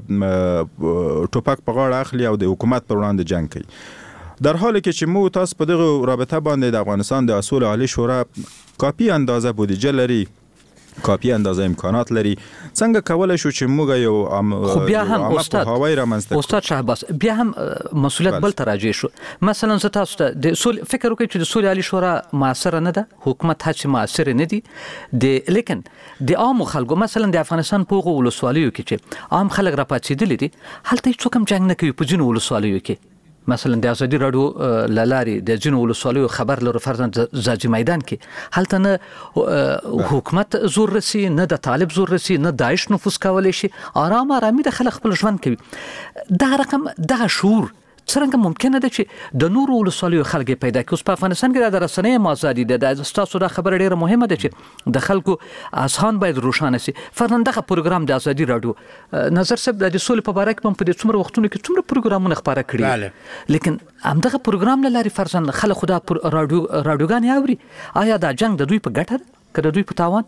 ټوپک په غاړه اخلي او د حکومت پر وړاندې جنگ کوي. در حالی که چې مو تاسو په دغه رابطه باندې د افغانستان د اصول عالی شورا کافی اندازه بودجه لري، کافی اندازه امکانات لري، څنګه کولای شو چې موږ یو خو بیا هم استاد شهباز بیا هم مسؤلیت بل تراجع شو. مثلا زه تاسو ته د اصول فکر وکړئ چې د اصول عالی شورا موثر نه ده، حکومت هڅه موثر نه دي لیکن د عام خلکو مثلا د افغانستان په ولسوالیو کې چې عام خلک راپاتېدل دي هلته هیڅ کوم جنگ نه کوي په ځینو ولسوالیو کې. مثلا د ازادي رادیو لاري د جنو ولسوالیو خبر لرو فرزند زاجي میدان کې هلته نه حکومت زور رسي نه د طالب زور رسي نه داعش نفوذ کولای شي، آرامي د خلک خپل ژوند کوي. دا رقم دا شعور څنګه ممکنه ده چې د نورو ولسوالیو خلک پیدا کړي؟ اوس په افغانستان کې د رسنۍ آزادي ده، د تاسو دا خبره ډیره مهمه ده چې د خلکو اذهان باید روښانه شي. فرنده پروګرام د ازادي رادیو نظر صاحب د سولې په اړه کوم په دې څومره وختونو کې څومره پروګرامونه خبره کړي، لیکن همدغه پروګرام لاري فرزن خلک خدا رادیوګان اوري. آیا دا جنگ د دوی په ګټه ده که د دوی په تاوان؟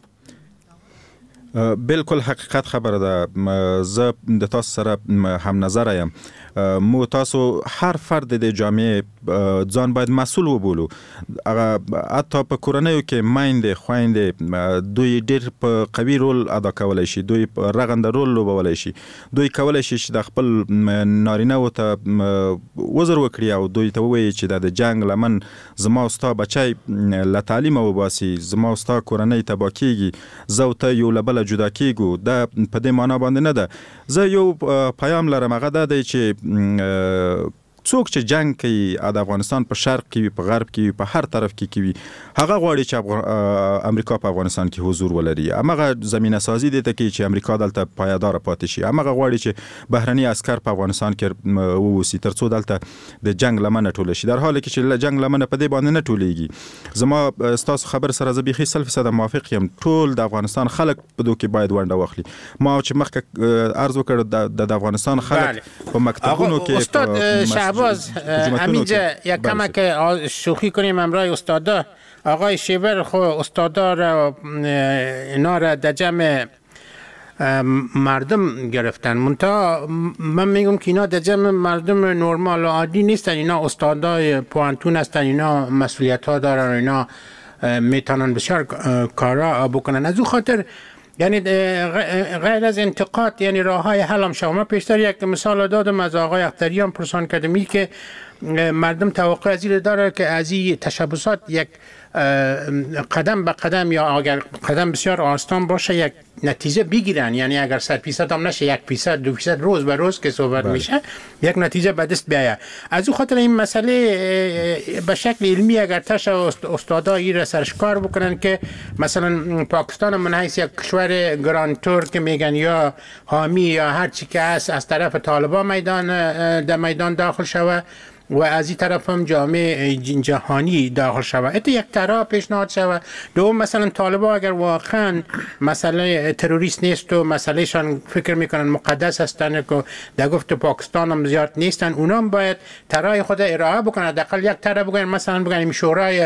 بالکل حقیقت خبره ده. زه د تاسو سره هم نظر یم. مو تاسو هر فرد د جامعه ځان باید مسؤل وبولو. هغه حتی په کورنیو کې مایندې خویندې دوی ډېر په قوي رول ادا کولای شي، دوی رغنده رول لوبولای شي، دوی کولای شي چې د خپل نارینه ته وزر وکړي او دوی ته ووایي چې د جنگ لمن زما او ستا بچی له تعلیمه وباسي، زما او ستا کورنۍ تباه کېږي، زه او ته یو له بله جدا کېږو. دا په دې معنا باندې نه ده. زه یو پیام لرم، هغه دا دی چې څوک چې جنگ کوي د افغانستان په شرق کې وي، په غرب کې وي، په هر طرف کې وي، هغه غواړي چې امریکا په افغانستان کې حضور ولري. هغه زمينه سازي دي ته کې چې امریکا دلته پایدار پاتې شي. هغه غواړي چې بهرني عسكر په افغانستان کې ووسی ترڅو دلته د جنگ لمنه ټول شي. در حالی کې چې جنگ لمنه په دې باندې نه ټولېږي. زما تاسو خبر سره زه بيخي 100% موافق یم. ټول د افغانستان خلک په دوی کې باید ونډه واخلي. ما چې مخکې عرض وکړ د افغانستان خلک په مکتبونو کې شهباز همینجا یک کمک شوخی کنیم امرای استادا آقای شیبر خو استادا را اینا را در جمع مردم گرفتن. منتها من میگم که اینا در جمع مردم نرمال و عادی نیستن، اینا استادای پوانتون هستن، اینا مسئولیت ها دارن، اینا میتونن بسیار کارا بکنن. از او خاطر یعنی غیر از انتقاد یعنی راه های حل هم شما پیشتر یک مثال دادم از آقای اختریان پرسان کردمی که مردم توقع از این داره که از این تشبسات یک قدم به قدم یا اگر قدم بسیار آستان باشه یک نتیجه بگیرن. یعنی اگر 100% هم نشه 1% 2% روز به روز که صحبت میشه یک نتیجه به دست بیاید. از او خاطر این مسئله به شکل علمی اگر تشه استادا این را سرشکار بکنن که مثلا پاکستان من حیث یک کشور گرانتور که میگن یا حامی یا هر چی که هست از طرف طالبان در میدان داخل شوه و از این طرف هم جامعه جهانی داخل شود. ات یک طرح پیشنهاد شود. دوم مثلا طالبان اگر واقعا مسئله تروریست نیست و مسئله شان فکر میکنن مقدس هستن که در گفت پاکستان هم زیاد نیستن، اونا هم باید طرح خود ارائه بکنن. حداقل یک طرح بگن، مثلا بگن شورای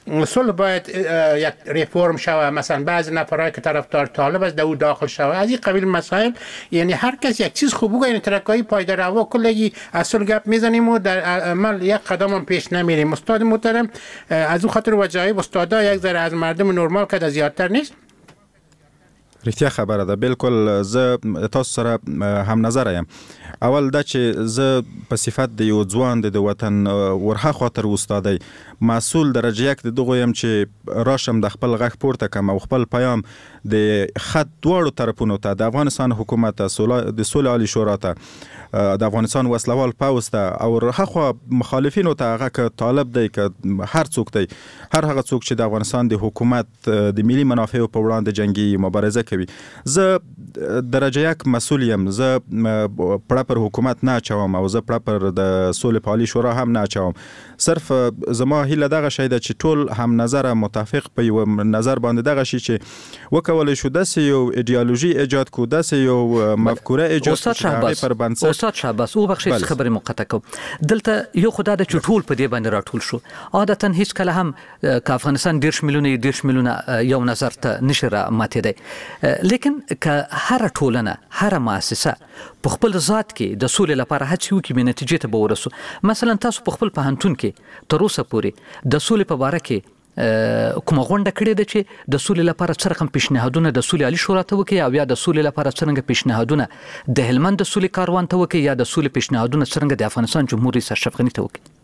صلح باید یک ریفرم شوه، مثلا بعضی نفرایی که طرفدار طالب است او داخل شوه، از این قبیل مسائل. یعنی هر کس یک چیز خوب بگه، این ترکایی پایدار روا کلگی از صلح گپ میزنیم و در عمل یک قدم هم پیش نمیریم. استاد محترم، از اون خاطر وجایب استادا یک ذره از مردم نرمال که زیادتر نیست. رښتیا خبره ده، بالکل زه تاسو سره هم نظر یم. اول دا چې زه په صفت د یو ځوان د وطن ورها خاطر استادای مسول درجه یک د دغه يم چې راشم د خپل غږ پورته کم او خپل پیام د خط دوړو طرفونو ته، د افغانستان حکومت ته، د سولې عالی شورا ته، د افغانستان وسلوال پاوز ته او هغه مخالفینو ته، هغه که طالب دی که هر څوک دی، هر هغه څوک چې د افغانستان د حکومت د ملي منافعو په وړاندې جنگي مبارزه کوي، زه درجه یک مسئول یم. زه پراپر حکومت نه چوم او زه پراپر د سولې عالی شورا هم نه چوم. صرف زما هیله دغه شی ده چې ټول هم نظر متفق په یو نظر باندې دغه شی چې وکول شو داسې یو ایدئولوژي ایجاد کو، داسې یو مفکوره ایجاد کو چې پر بنسټ. استاد شهباز او بخښي خبرې مقطع کوم. دلته یو خدای د چټول په دې باندې راټول شو. عادتا هیڅ کله هم ک افغانستان 10 میلیونه یو نظر ته نشره ماته دی، لیکن که هر ټولنه، هر مؤسسه په خپل ذات کې د سولې لپاره هڅه وکړي، به نتیجې ته به ورسو. مثلا تاسو په خپل پوهنتون کې تر اوسه پورې د سولې په باره کې کومه غونډه کړې ده چې د سولې لپاره څه رقم پیشنهادونه د سولې عالی شورا ته وکړي، او یا د سولې لپاره څنګه پیشنهادونه د هلمند د سولې کاروان ته وکړي، یا د سولې پیشنهادونه څنګه د افغانستان جمهور رئیس اشرف غنی ته وکړي؟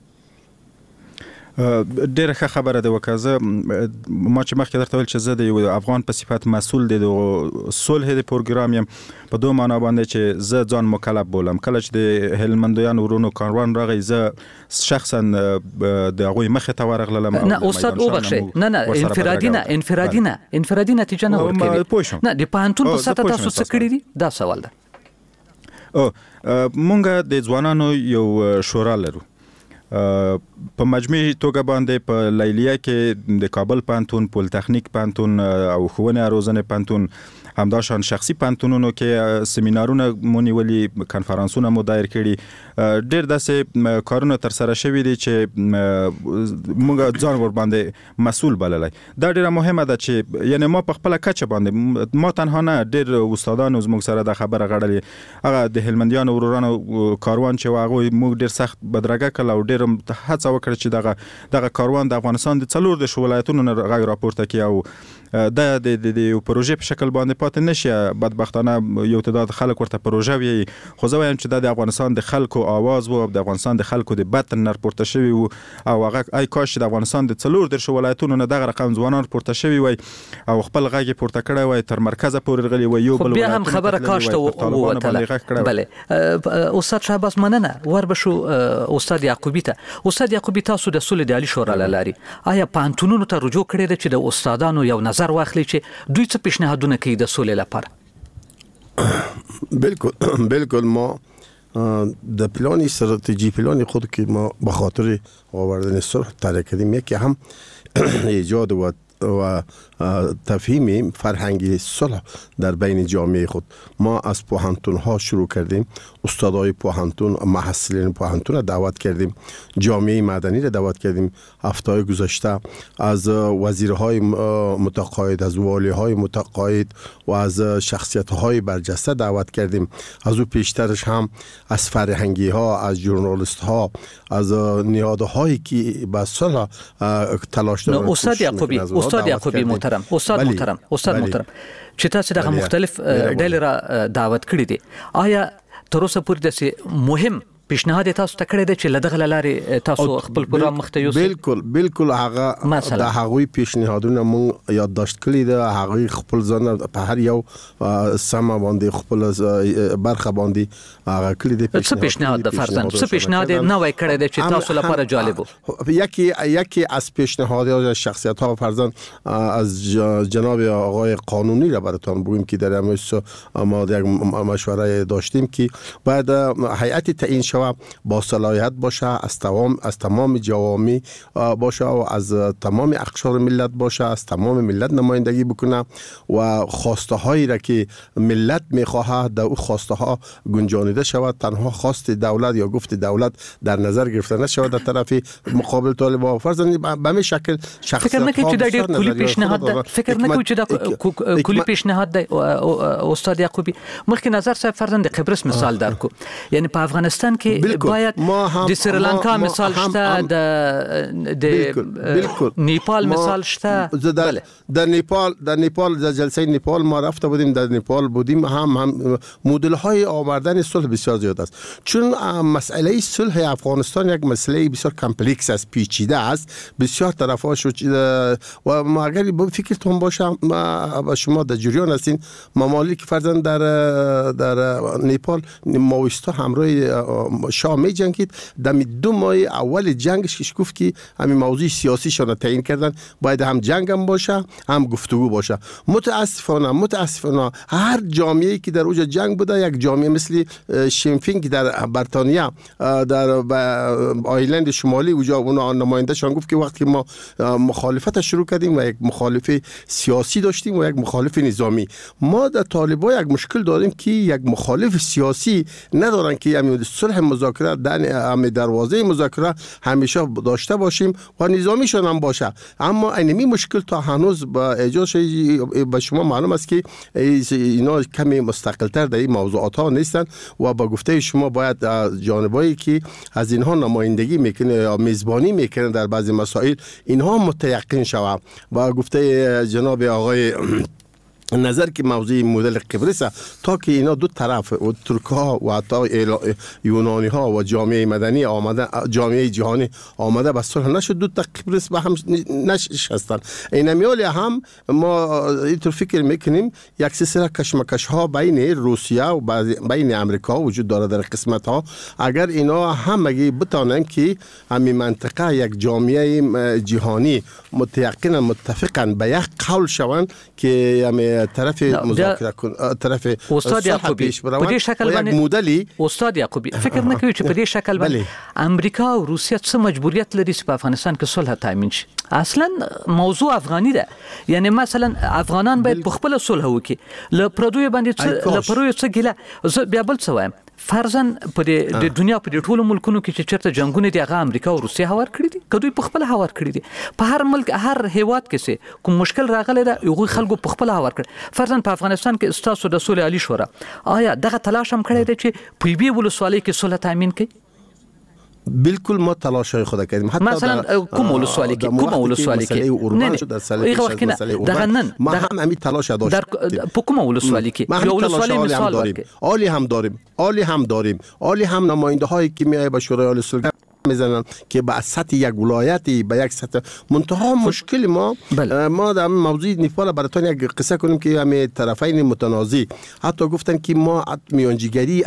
ډیره ښه خبره ده. وکزه ما چې مخکې درته ویل چې زه د یو افغان په صفت مسؤل د صلح د پروګرام یم، په دوه معنا باندې چې زه ځان مکلف بولم. کله چې د هلمندیان ورونو کاروان راغی، زه شخصا د هغوی مخې ته ورغلم. نه استاد وبخښئ، نه انفرادي نتیجه نه ورکوي. نه د پوهنتون په سطح تاسو څه کړي دي؟ دا سوال ده. مونږ د ځوانانو یو شورا لرو په مجموعي توګه باندې په لیلیه کې د کابل پوهنتون، پولیتخنیک پوهنتون او ښوونې او روزنې پوهنتون، همداشان شخصي پوهنتونونو کې سیمینارونه مو نیولي، کنفرانسونه مو دایر کړي، ډېر داسې کارونه تر سره شوي دي چې موږ ځان ور باندې مسؤل بللی. دا ډېره مهمه ده چې یعنی ما په خپله کچه باندې، ما تنها نه، ډېر استادانو زموږ سره دا خبره غړلې. هغه د هلمندیانو ورورانو کاروان چې و، هغوی موږ ډېر سخت بدرګه کړل او ډېر هڅه وکړه چې دغه کاروان د افغانستان د 4 ولایتونو نه غږ راپورته کړي او د یو پروژې په شکل باندې پاتې نشي. بدبختانه یو تعداد خلک ورته پروژه وي، خو زه وایم چې د افغانستان د خلکو आवाज وو، د افغانستان د خلکو د بطن راپورته شوی وو، او هغه ای کاش د افغانستان د 4 ولایتونو نه دغه رقم ځوانان راپورته شوی وای او خپل غږ پورته کړی وای، تر مرکزه پورې غلی وای. یو بل بیا هم خبره کاشته ووتله. بله استاد شهباز، مننه. وربشو استاد یعقوبی ته. استاد یعقوبی، تاسو د سولې عالی شورا لاري آیا پوهنتونونو ته رجوع کړی ده چې د استادانو یو نظر واخلي چې دوی څه پیشنهادونه کوي د سولې لپاره؟ بالکل ما د پلان استراتژی پلان خود که ما به خاطر آوردن صلح طرح کردیم، یکی هم ایجاد و تفهیم فرهنگی صلح در بین جامعه خود. ما از پوهنتون ها شروع کردیم، استادای پوهنتون، محصلین پوهنتون را دعوت کردیم، جامعه مدنی را دعوت کردیم. هفته گذشته از وزیرهای متقاعد، از والیهای متقاعد و از شخصیت های برجسته دعوت کردیم. از او پیشترش هم از فرهنگی ها، از ژورنالیست ها، از نهادهایی که به صلح تلاش دارند. استاد یعقوبی محترم، استاد محترم، چې تاسو دغه مختلف ډلې را دعوت کړی دي، آیا تر اوسه پورې داسې مهم پیشنهاد تاسو ته کړی دی چې له دغه لارې تاسو خپل پروګرام مخته یوسئ؟ بالکل هغه د هغوی پیشنهادونه مونږ یادداشت کړي دي. هغوی خپل ځان په هر یو سمه باندې خپل برخه باندې هغه کړي دي. څه پیشنهاد د فرزند څه پیشنهاد نوې کړی دی چې تاسو لپاره جالب وو؟ یکی از پیشنهادات شخصیت ها فرزند از جناب آقای قانونی را براتون بگویم که در امروز ما یک مشوره داشتیم که بعد هیئت تعیین شود با صلاحیت باشه، از تمام جوامع باشه و از تمام اقشار ملت باشه، از تمام ملت نمایندگی بکنه و خواسته هایی را که ملت میخواهد در او خواسته ها گنجانیده شود. تنها خواست دولت یا گفت دولت در نظر گرفته نشود در طرف مقابل طالبان. فرضاً به همین شکل فکر نکنید چې دا ډېر کلی پیشنهاد ده؟ فکر نکنید چې دا کلی پیشنهاد ده استاد یعقوبی؟ مخکې نظر صاحب فرضاً د قبرس مثال درکو، یعنی په افغانستان کې باید د سریلانکا مثال شته، د نیپال مثال شته. در نیپال در جلسه نیپال ما رفته بودیم، در نیپال بودیم، هم مدل های آوردن صلح بسیار زیاد است، چون مسئله صلح افغانستان یک مسئله بسیار کمپلکس است، پیچیده است، بسیار طرفاش و ما اگر فکرتون باشه شما در جریان هستین ممالک فرضاً در نیپال ماویستا همراه شاه می جنگید. در 2 ماه اول جنگش گفت که همین موضوع سیاسی شون تعیین کردن باید هم جنگ هم باشه هم گفتگو باشه. متاسفانه هر جامعه‌ای که در اونجا جنگ بوده، یک جامعه مثل شینفینگ در بریتانیا در آیلند شمالی اونجا اون نمایندهشان گفت که وقتی ما مخالفت شروع کردیم و یک مخالف سیاسی داشتیم و یک مخالف نظامی، ما در طالبان یک مشکل داریم که یک مخالف سیاسی ندارن که همین صلح مذاکره در دروازه مذاکره همیشه داشته باشیم و نظامیشان هم باشه. اما اینمی مشکل تا هنوز با اجازه به شما معلوم است که اینا کمی مستقل‌تر در این موضوعات ها نیستن و با گفته شما باید جانبایی که از اینها نمایندگی میکنه یا میزبانی میکنه در بعضی مسائل اینها متيقن شود. و گفته جناب آقای نظر که موضوع مدل قبرس تا که اینا دو طرف و ترک ها و حتی یونانی ها و جامعه مدنی آمده، جامعه جهانی آمده به صلح نشد، دو تا قبرس به هم نشستن. این میالی هم ما اینطور فکر میکنیم یک سلسله کشمکش ها بین روسیه و بین امریکا وجود داره در قسمت ها. اگر اینا همگی بتانن که همین منطقه یک جامعه جهانی متيقنا متفقا به یک قول شوند که طرف مذاکره کن، طرف استاد یعقوبی په دې شکل باندې مودلی استاد یعقوبی فکر نه کوي چې په دې شکل باندې امریکا او روسیه څه مجبوریت لري چې په افغانستان کې صلح تامین شي؟ اصلا موضوع افغاني ده، یعنی مثلا افغانان باید په خپل صلح وکړي، له پردوی باندې له پروي څه ګیله. بیا بل څه وایم، فرضاً په د دنیا په ټولو ملکونو کې چې چیرته جنگونه دي هغه امریکا او روسیه هوار کړی دي، کدوې په خپل هوار کړی دي. په هر ملک هر هیواد کې کوم مشکل راغلی ده یو خلکو په خپل هوار کړی. فرضاً په افغانستان کې استاسو د صلح علی شورا آیا دغه تلاش هم کړی دی چې په یوې ولسوالۍ کې صلح تامین کړي؟ بالکل ما تلاشای خود کردیم. حتی مثلا کوم ولسوالی کې اوربان شو در مسئله اوربان ما هم همین تلاش داشتیم. په کوم ولسوالی کې یو ولسوالی مثال ورکړي. عالی هم نماینده هایی که میای به شورای عالی صلح میزنن که به سطح یک ولایتی به یک سطح منتها مشکل ما در موضوع نیپال براتون یک قصه کنیم که همه طرفین متنازع حتی گفتن که ما میانجیگری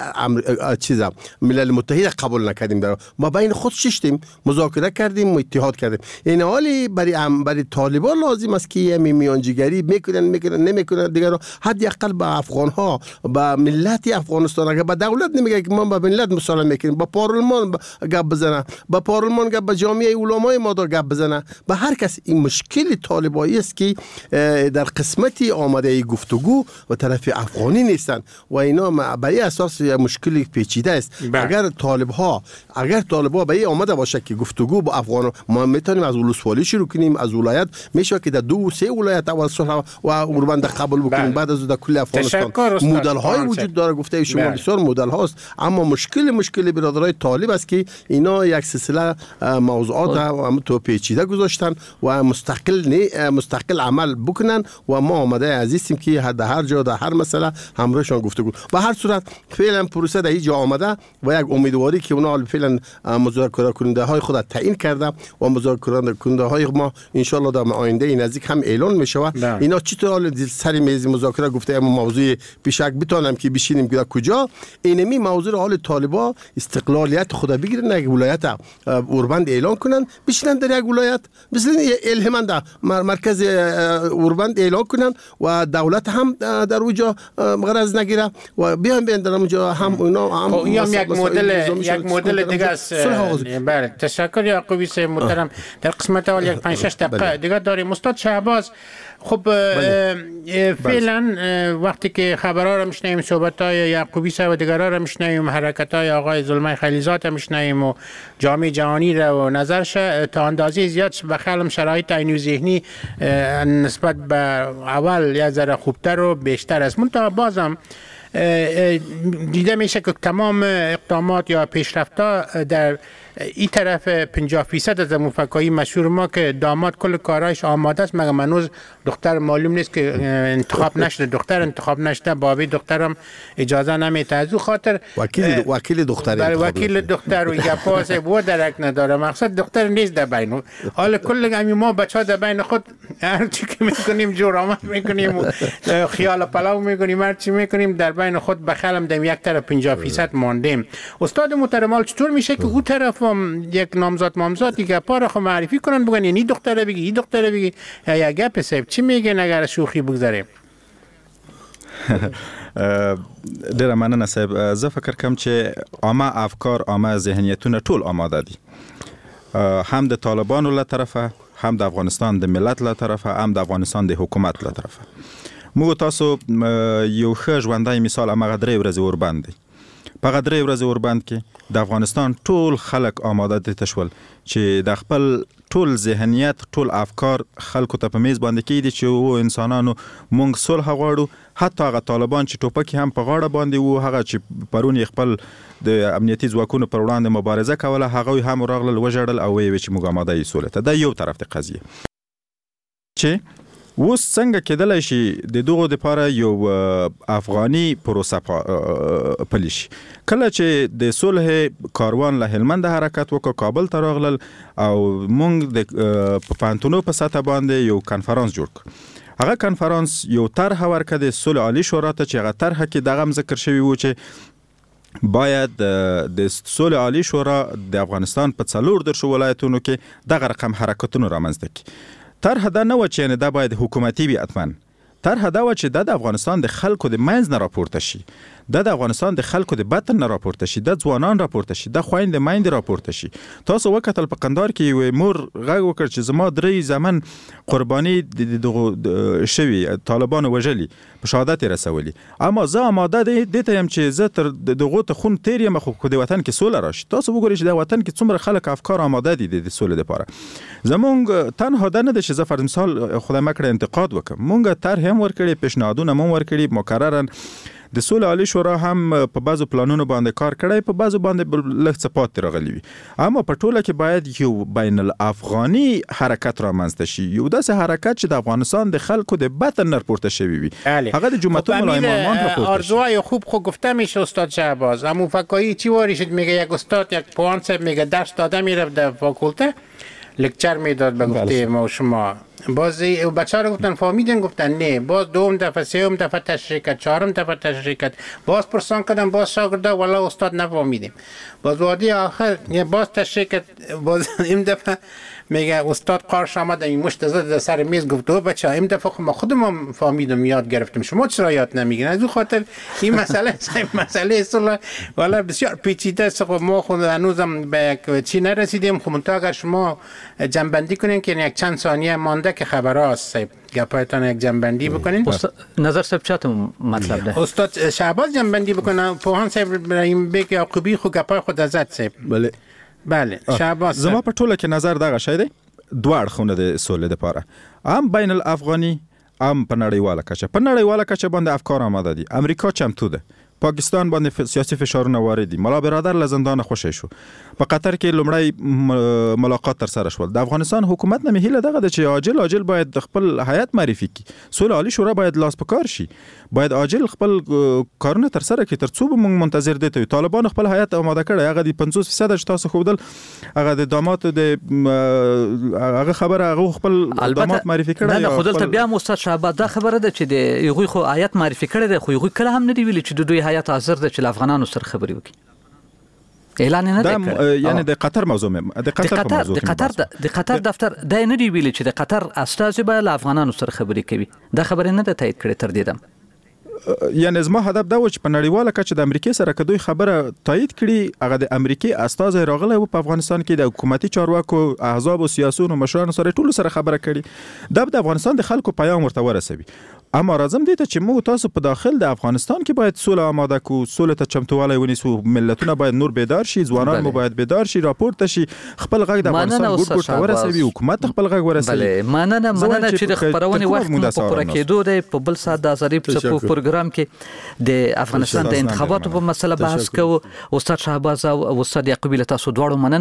ملل متحد قبول نکردیم، در ما بین خود ششتیم مذاکره کردیم و اتحاد کردیم. این حالی برای طالبان لازم است که همین میانجیگری میکنن نمیکنن دیگه حد اقل به افغان ها به ملت افغانستان اگه به دولت نمیگه که ما به ملت مسالمت میکنیم، با پارلمان گپ بزنه، با پارلمان گپ، با جامعه علمای ما دار گپ بزنه، به هر کس. این مشکل طالبایی است که در قسمتی آماده گفتگو و طرف افغانی نیستن و اینا به این اساس مشکلی پیچیده است. اگر طالبها به این آماده باشه که گفتگو با افغان، ما میتونیم از ولسوالی شروع کنیم، از ولایت میشه که در 2-3 ولایت اول صلح و اوربند قبول بکنیم، بعد از در کل افغانستان مدل های وجود داره. گفته شما بسیار مدل هاست، اما مشکل برادرای طالب است که اینا یک سلسله موضوعات هم تو پیچیده گذاشتن و مستقل عمل بکنن و ما آماده عزیزیم که در هر جا در هر مسئله همراهشان گفتگو. به هر صورت فعلا پروسه در اینجا آمده و یک امیدواری که اونا فعلا مذاکره کننده های خود تعیین کرده و مذاکره کننده های ما ان شاء الله در آینده نزدیک هم اعلان میشه. اینا چطور سر میز مذاکره گفته موضوع پیشک بتونم که بشینیم که کجا اینمی موضوع حال طالبا استقلالیت خود بگیرن، یک ولایت را اوربند اعلان کنند، بشینند در یک ولایت مثل الهمند مرکز اوربند اعلان کنند و دولت هم در اونجا غرض نگیره و بیان در اونجا هم اونا هم یک مدل دیگه است. بله تشکر یعقوبی صاحب محترم. در قسمت اول یک 5-6 دقیقه دیگه داریم. استاد شهباز، خب فعلا وقتی که خبرها را میشنویم، صحبت‌های یعقوبی صاحب و دیگرها را میشنویم، حرکت‌های آقای زلمه خلیزات را میشنویم و جامعه جهانی را و نظرش تا اندازه زیاد به خیالم شرایط عینی و ذهنی نسبت به اول یه ذره خوبتر و بیشتر است. منتها بازم دیده میشه که تمام اقدامات یا پیشرفت‌ها در این طرف 50% از مفکرای مشهور ما که داماد کل کارایش آماده است، مگه منوز دختر معلوم نیست که انتخاب نشده، دختر انتخاب نشده، بابی دخترم اجازه نمیده. از اون خاطر وکیل دختر برای وکیل دختر و گپاس و درک نداره. مقصد دختر نیست در بین. حالا کل همین ما بچه‌ها در بین خود هر چی که میکنیم جور آمد میکنیم و خیال پلاو میکنیم، هر چی میکنیم در بین خود بخلم دم یک طرف 50% ماندیم. استاد محترم، چطور میشه که اون طرف یک نامزدی که پاره خو معرفی کنن بگن یعنی دختره بگی این دختره بگی یا گپ صاحب چی میگه اگر شوخی بگذاریم؟ ډیره مننه صاحب. زه فکر کوم چې عامه افکار، عامه ذهنیتونه ټول آماده دي، هم د طالبانو له طرفه، هم د افغانستان د ملت له طرفه، هم د افغانستان د حکومت له طرفه. موږ تاسو یو ښه ژوندی مثال هغه 3 ورځې اوربند دی. په هغه 3 ورځې اوربند کې د افغانستان ټول خلک آماده دي تشول چې د خپل ټول ذهنیت، ټول افکار خلکو ته په میز باندې کېږي چې و انسانانو مونږ صلح غواړو. حتی هغه طالبان چې ټوپکې هم په غاړه باندې وو، هغه چې پرون خپل د امنیتي ځواکونو پر وړاندې مبارزه کوله، هغه هم راغلل وژړل او ویې چې موږ آماده یو سولې ته. دا یو طرف د قضیه چې اوس څنګه کېدلی شي د دغو دپاره یو افغاني پروسه پلی شي. کله چې د صلح کاروان له هلمند حرکت وکړ، کابل ته راغلل او موږ د پوهنتونو په سطح باندې یو کنفرانس جوړ کړ. هغه کنفرانس یو طرح ورکړه د صلح عالی شورا ته چې هغه طرح کې دغه ذکر شوی و چې باید د صلح عالی شورا د افغانستان په 4 ولایتونو کې دغه رقم حرکتونه رامنځته کړي. طرح دا نه و چې دا باید حکومتي وي حتما. طرح دا و چې د افغانستان د خلکو د منځ نه راپورته شي، د افغانستان د خلکو د بطن نه راپورته شي، د ځوانان راپورته شي، د خويند مایند راپورته شي. تاسو وکتل په قندار کې یو مور غږ وکړ چې زما 3 زمن قرباني د شوی طالبان وژلي په شهادت رسولي، اما زه آماده دي ته يم چې زه تر دغه ته خون تیر یم خو د وطن کې سوله راشي. تاسو وګورئ چې د وطن کې څومره خلک افکار آماده دي د سولې لپاره. زمونږ تنها ده نه چې زه فرض مثال خدای مکړه انتقاد وکم، مونږ طرح هم ورکړي، پیشنهادونه هم ورکړي، مکررن د صلح عالی شورا هم په بعضو پلانونو باندې کار کړی، په بعضو باندې لږ څه پاتې راغلی وي، اما په ټوله کې باید یو بین الافغاني حرکت رامنځته شي، یو داسې حرکت چې د افغانستان د خلکو د بطن نه راپورته شوی وی. هغه د جمعیت ملایمان راپورته. آرزوهای خوب خو گفته میشه استاد شهباز. اما فکایی چی واری شد میگه یک استاد یک پوان صاحب میگه درس داده میره در فاکولته لکچر میداد به گفته ما و شما، باز بچه‌ها رو گفتن فهمیدن، گفتن نه، باز دوم دفعه سوم دفعه تشریح کرد، چهارم دفعه تشریح کرد، باز پرسان کردن، باز شاگردا والا استاد نفهمیدیم، باز وادی آخر باز تشریح کرد، باز این دفعه میگه استاد قارش آمد این مشت زد سر میز گفت او بچه‌ها این دفعه ما خودمون فهمیدم یاد گرفتیم، شما چرا یاد نمیگین؟ از اون خاطر این مسئله اصلا والا بسیار پیچیده است. ما خود هنوزم به چی نرسیدیم. خب منتها اگر شما جنبندی کنین که یک چند ثانیه مانده که خبر هست گپایتان یک جنبندی بکنین. نظر صاحب چاته مطلب ده؟ استاد شهباز جنبندی بکنه. پوهان صاحب ابراهیم بیگ یعقوبی خو گپای خود ازت صاحب. بله شهباز زما په ټوله کې نظر دغه شی دی، دوه اړخونه د سولې لپاره، هم بین الافغاني هم په نړیواله کچه. په نړیواله کچه باندې افکار آماده دي، امریکا چمتو ده، پاکستان باندې سیاسي فشارونه وارد دي، ملا برادر له زندان خوشی شو، په قطر کې لومړی ملاقات تر سره شول. د افغانستان حکومت نه هیله دغه چې عاجل باید د خپل هیئت معرفي کړي، صلح عالی شورا باید لاس په کار شي، باید عاجل خپل کارونه تر سره کړي، ترڅو به موږ منتظر دي ته طالبان خپل هیئت آماده کړي. هغه د 50% چې تاسو خو بدل هغه د دامات د هغه خبره هغه خپل دامات معرفي کړي. نه خو دلته بیا مستر شهباز دا خبره ده چې د یوغي خو هیئت معرفي کړي ده، خو یوغي کله هم نه دی ویلي چې د دوی هیئت حاضر ده چې افغانانو سره خبري وکړي. اعلان نه دا یعنی د قطر موضوع د قطر دفتر د نه دی ویل چې د قطر استازي به له افغانانو سره خبرې کوي دا خبره نه ده تایید کړې تر دې دم یعنی زما هدف دا و چې په نړیواله کچه د امریکای سره کدوې خبره تایید کړي هغه د امریکای استازي راغله په افغانستان کې د حکومتي چارواکو احزاب او سیاسيونو مشرانو سره ټول سره خبره کړي د افغانستان د خلکو پیغام ورته ورسوي اما راځم دي ته چې موږ تاسو په داخل د افغانستان کې باید سوله آماده کو سوله ته چمتووالی ونیسو ملتونه باید نور بیدار شي ځوانان مو باید بیدار شي راپورته شي خپل غږ د افغانستان ګډ ګډ ورسوي حکومت خپل غږ ورسوي بله مننه چې د خبرونې وخت مو په پوره کېدو دی په بل ساعت د ازادي په پروګرام کې د افغانستان د انتخاباتو په مسله بحث کوو استاد شهباز او استاد یعقوبی له تاسو دواړو مننه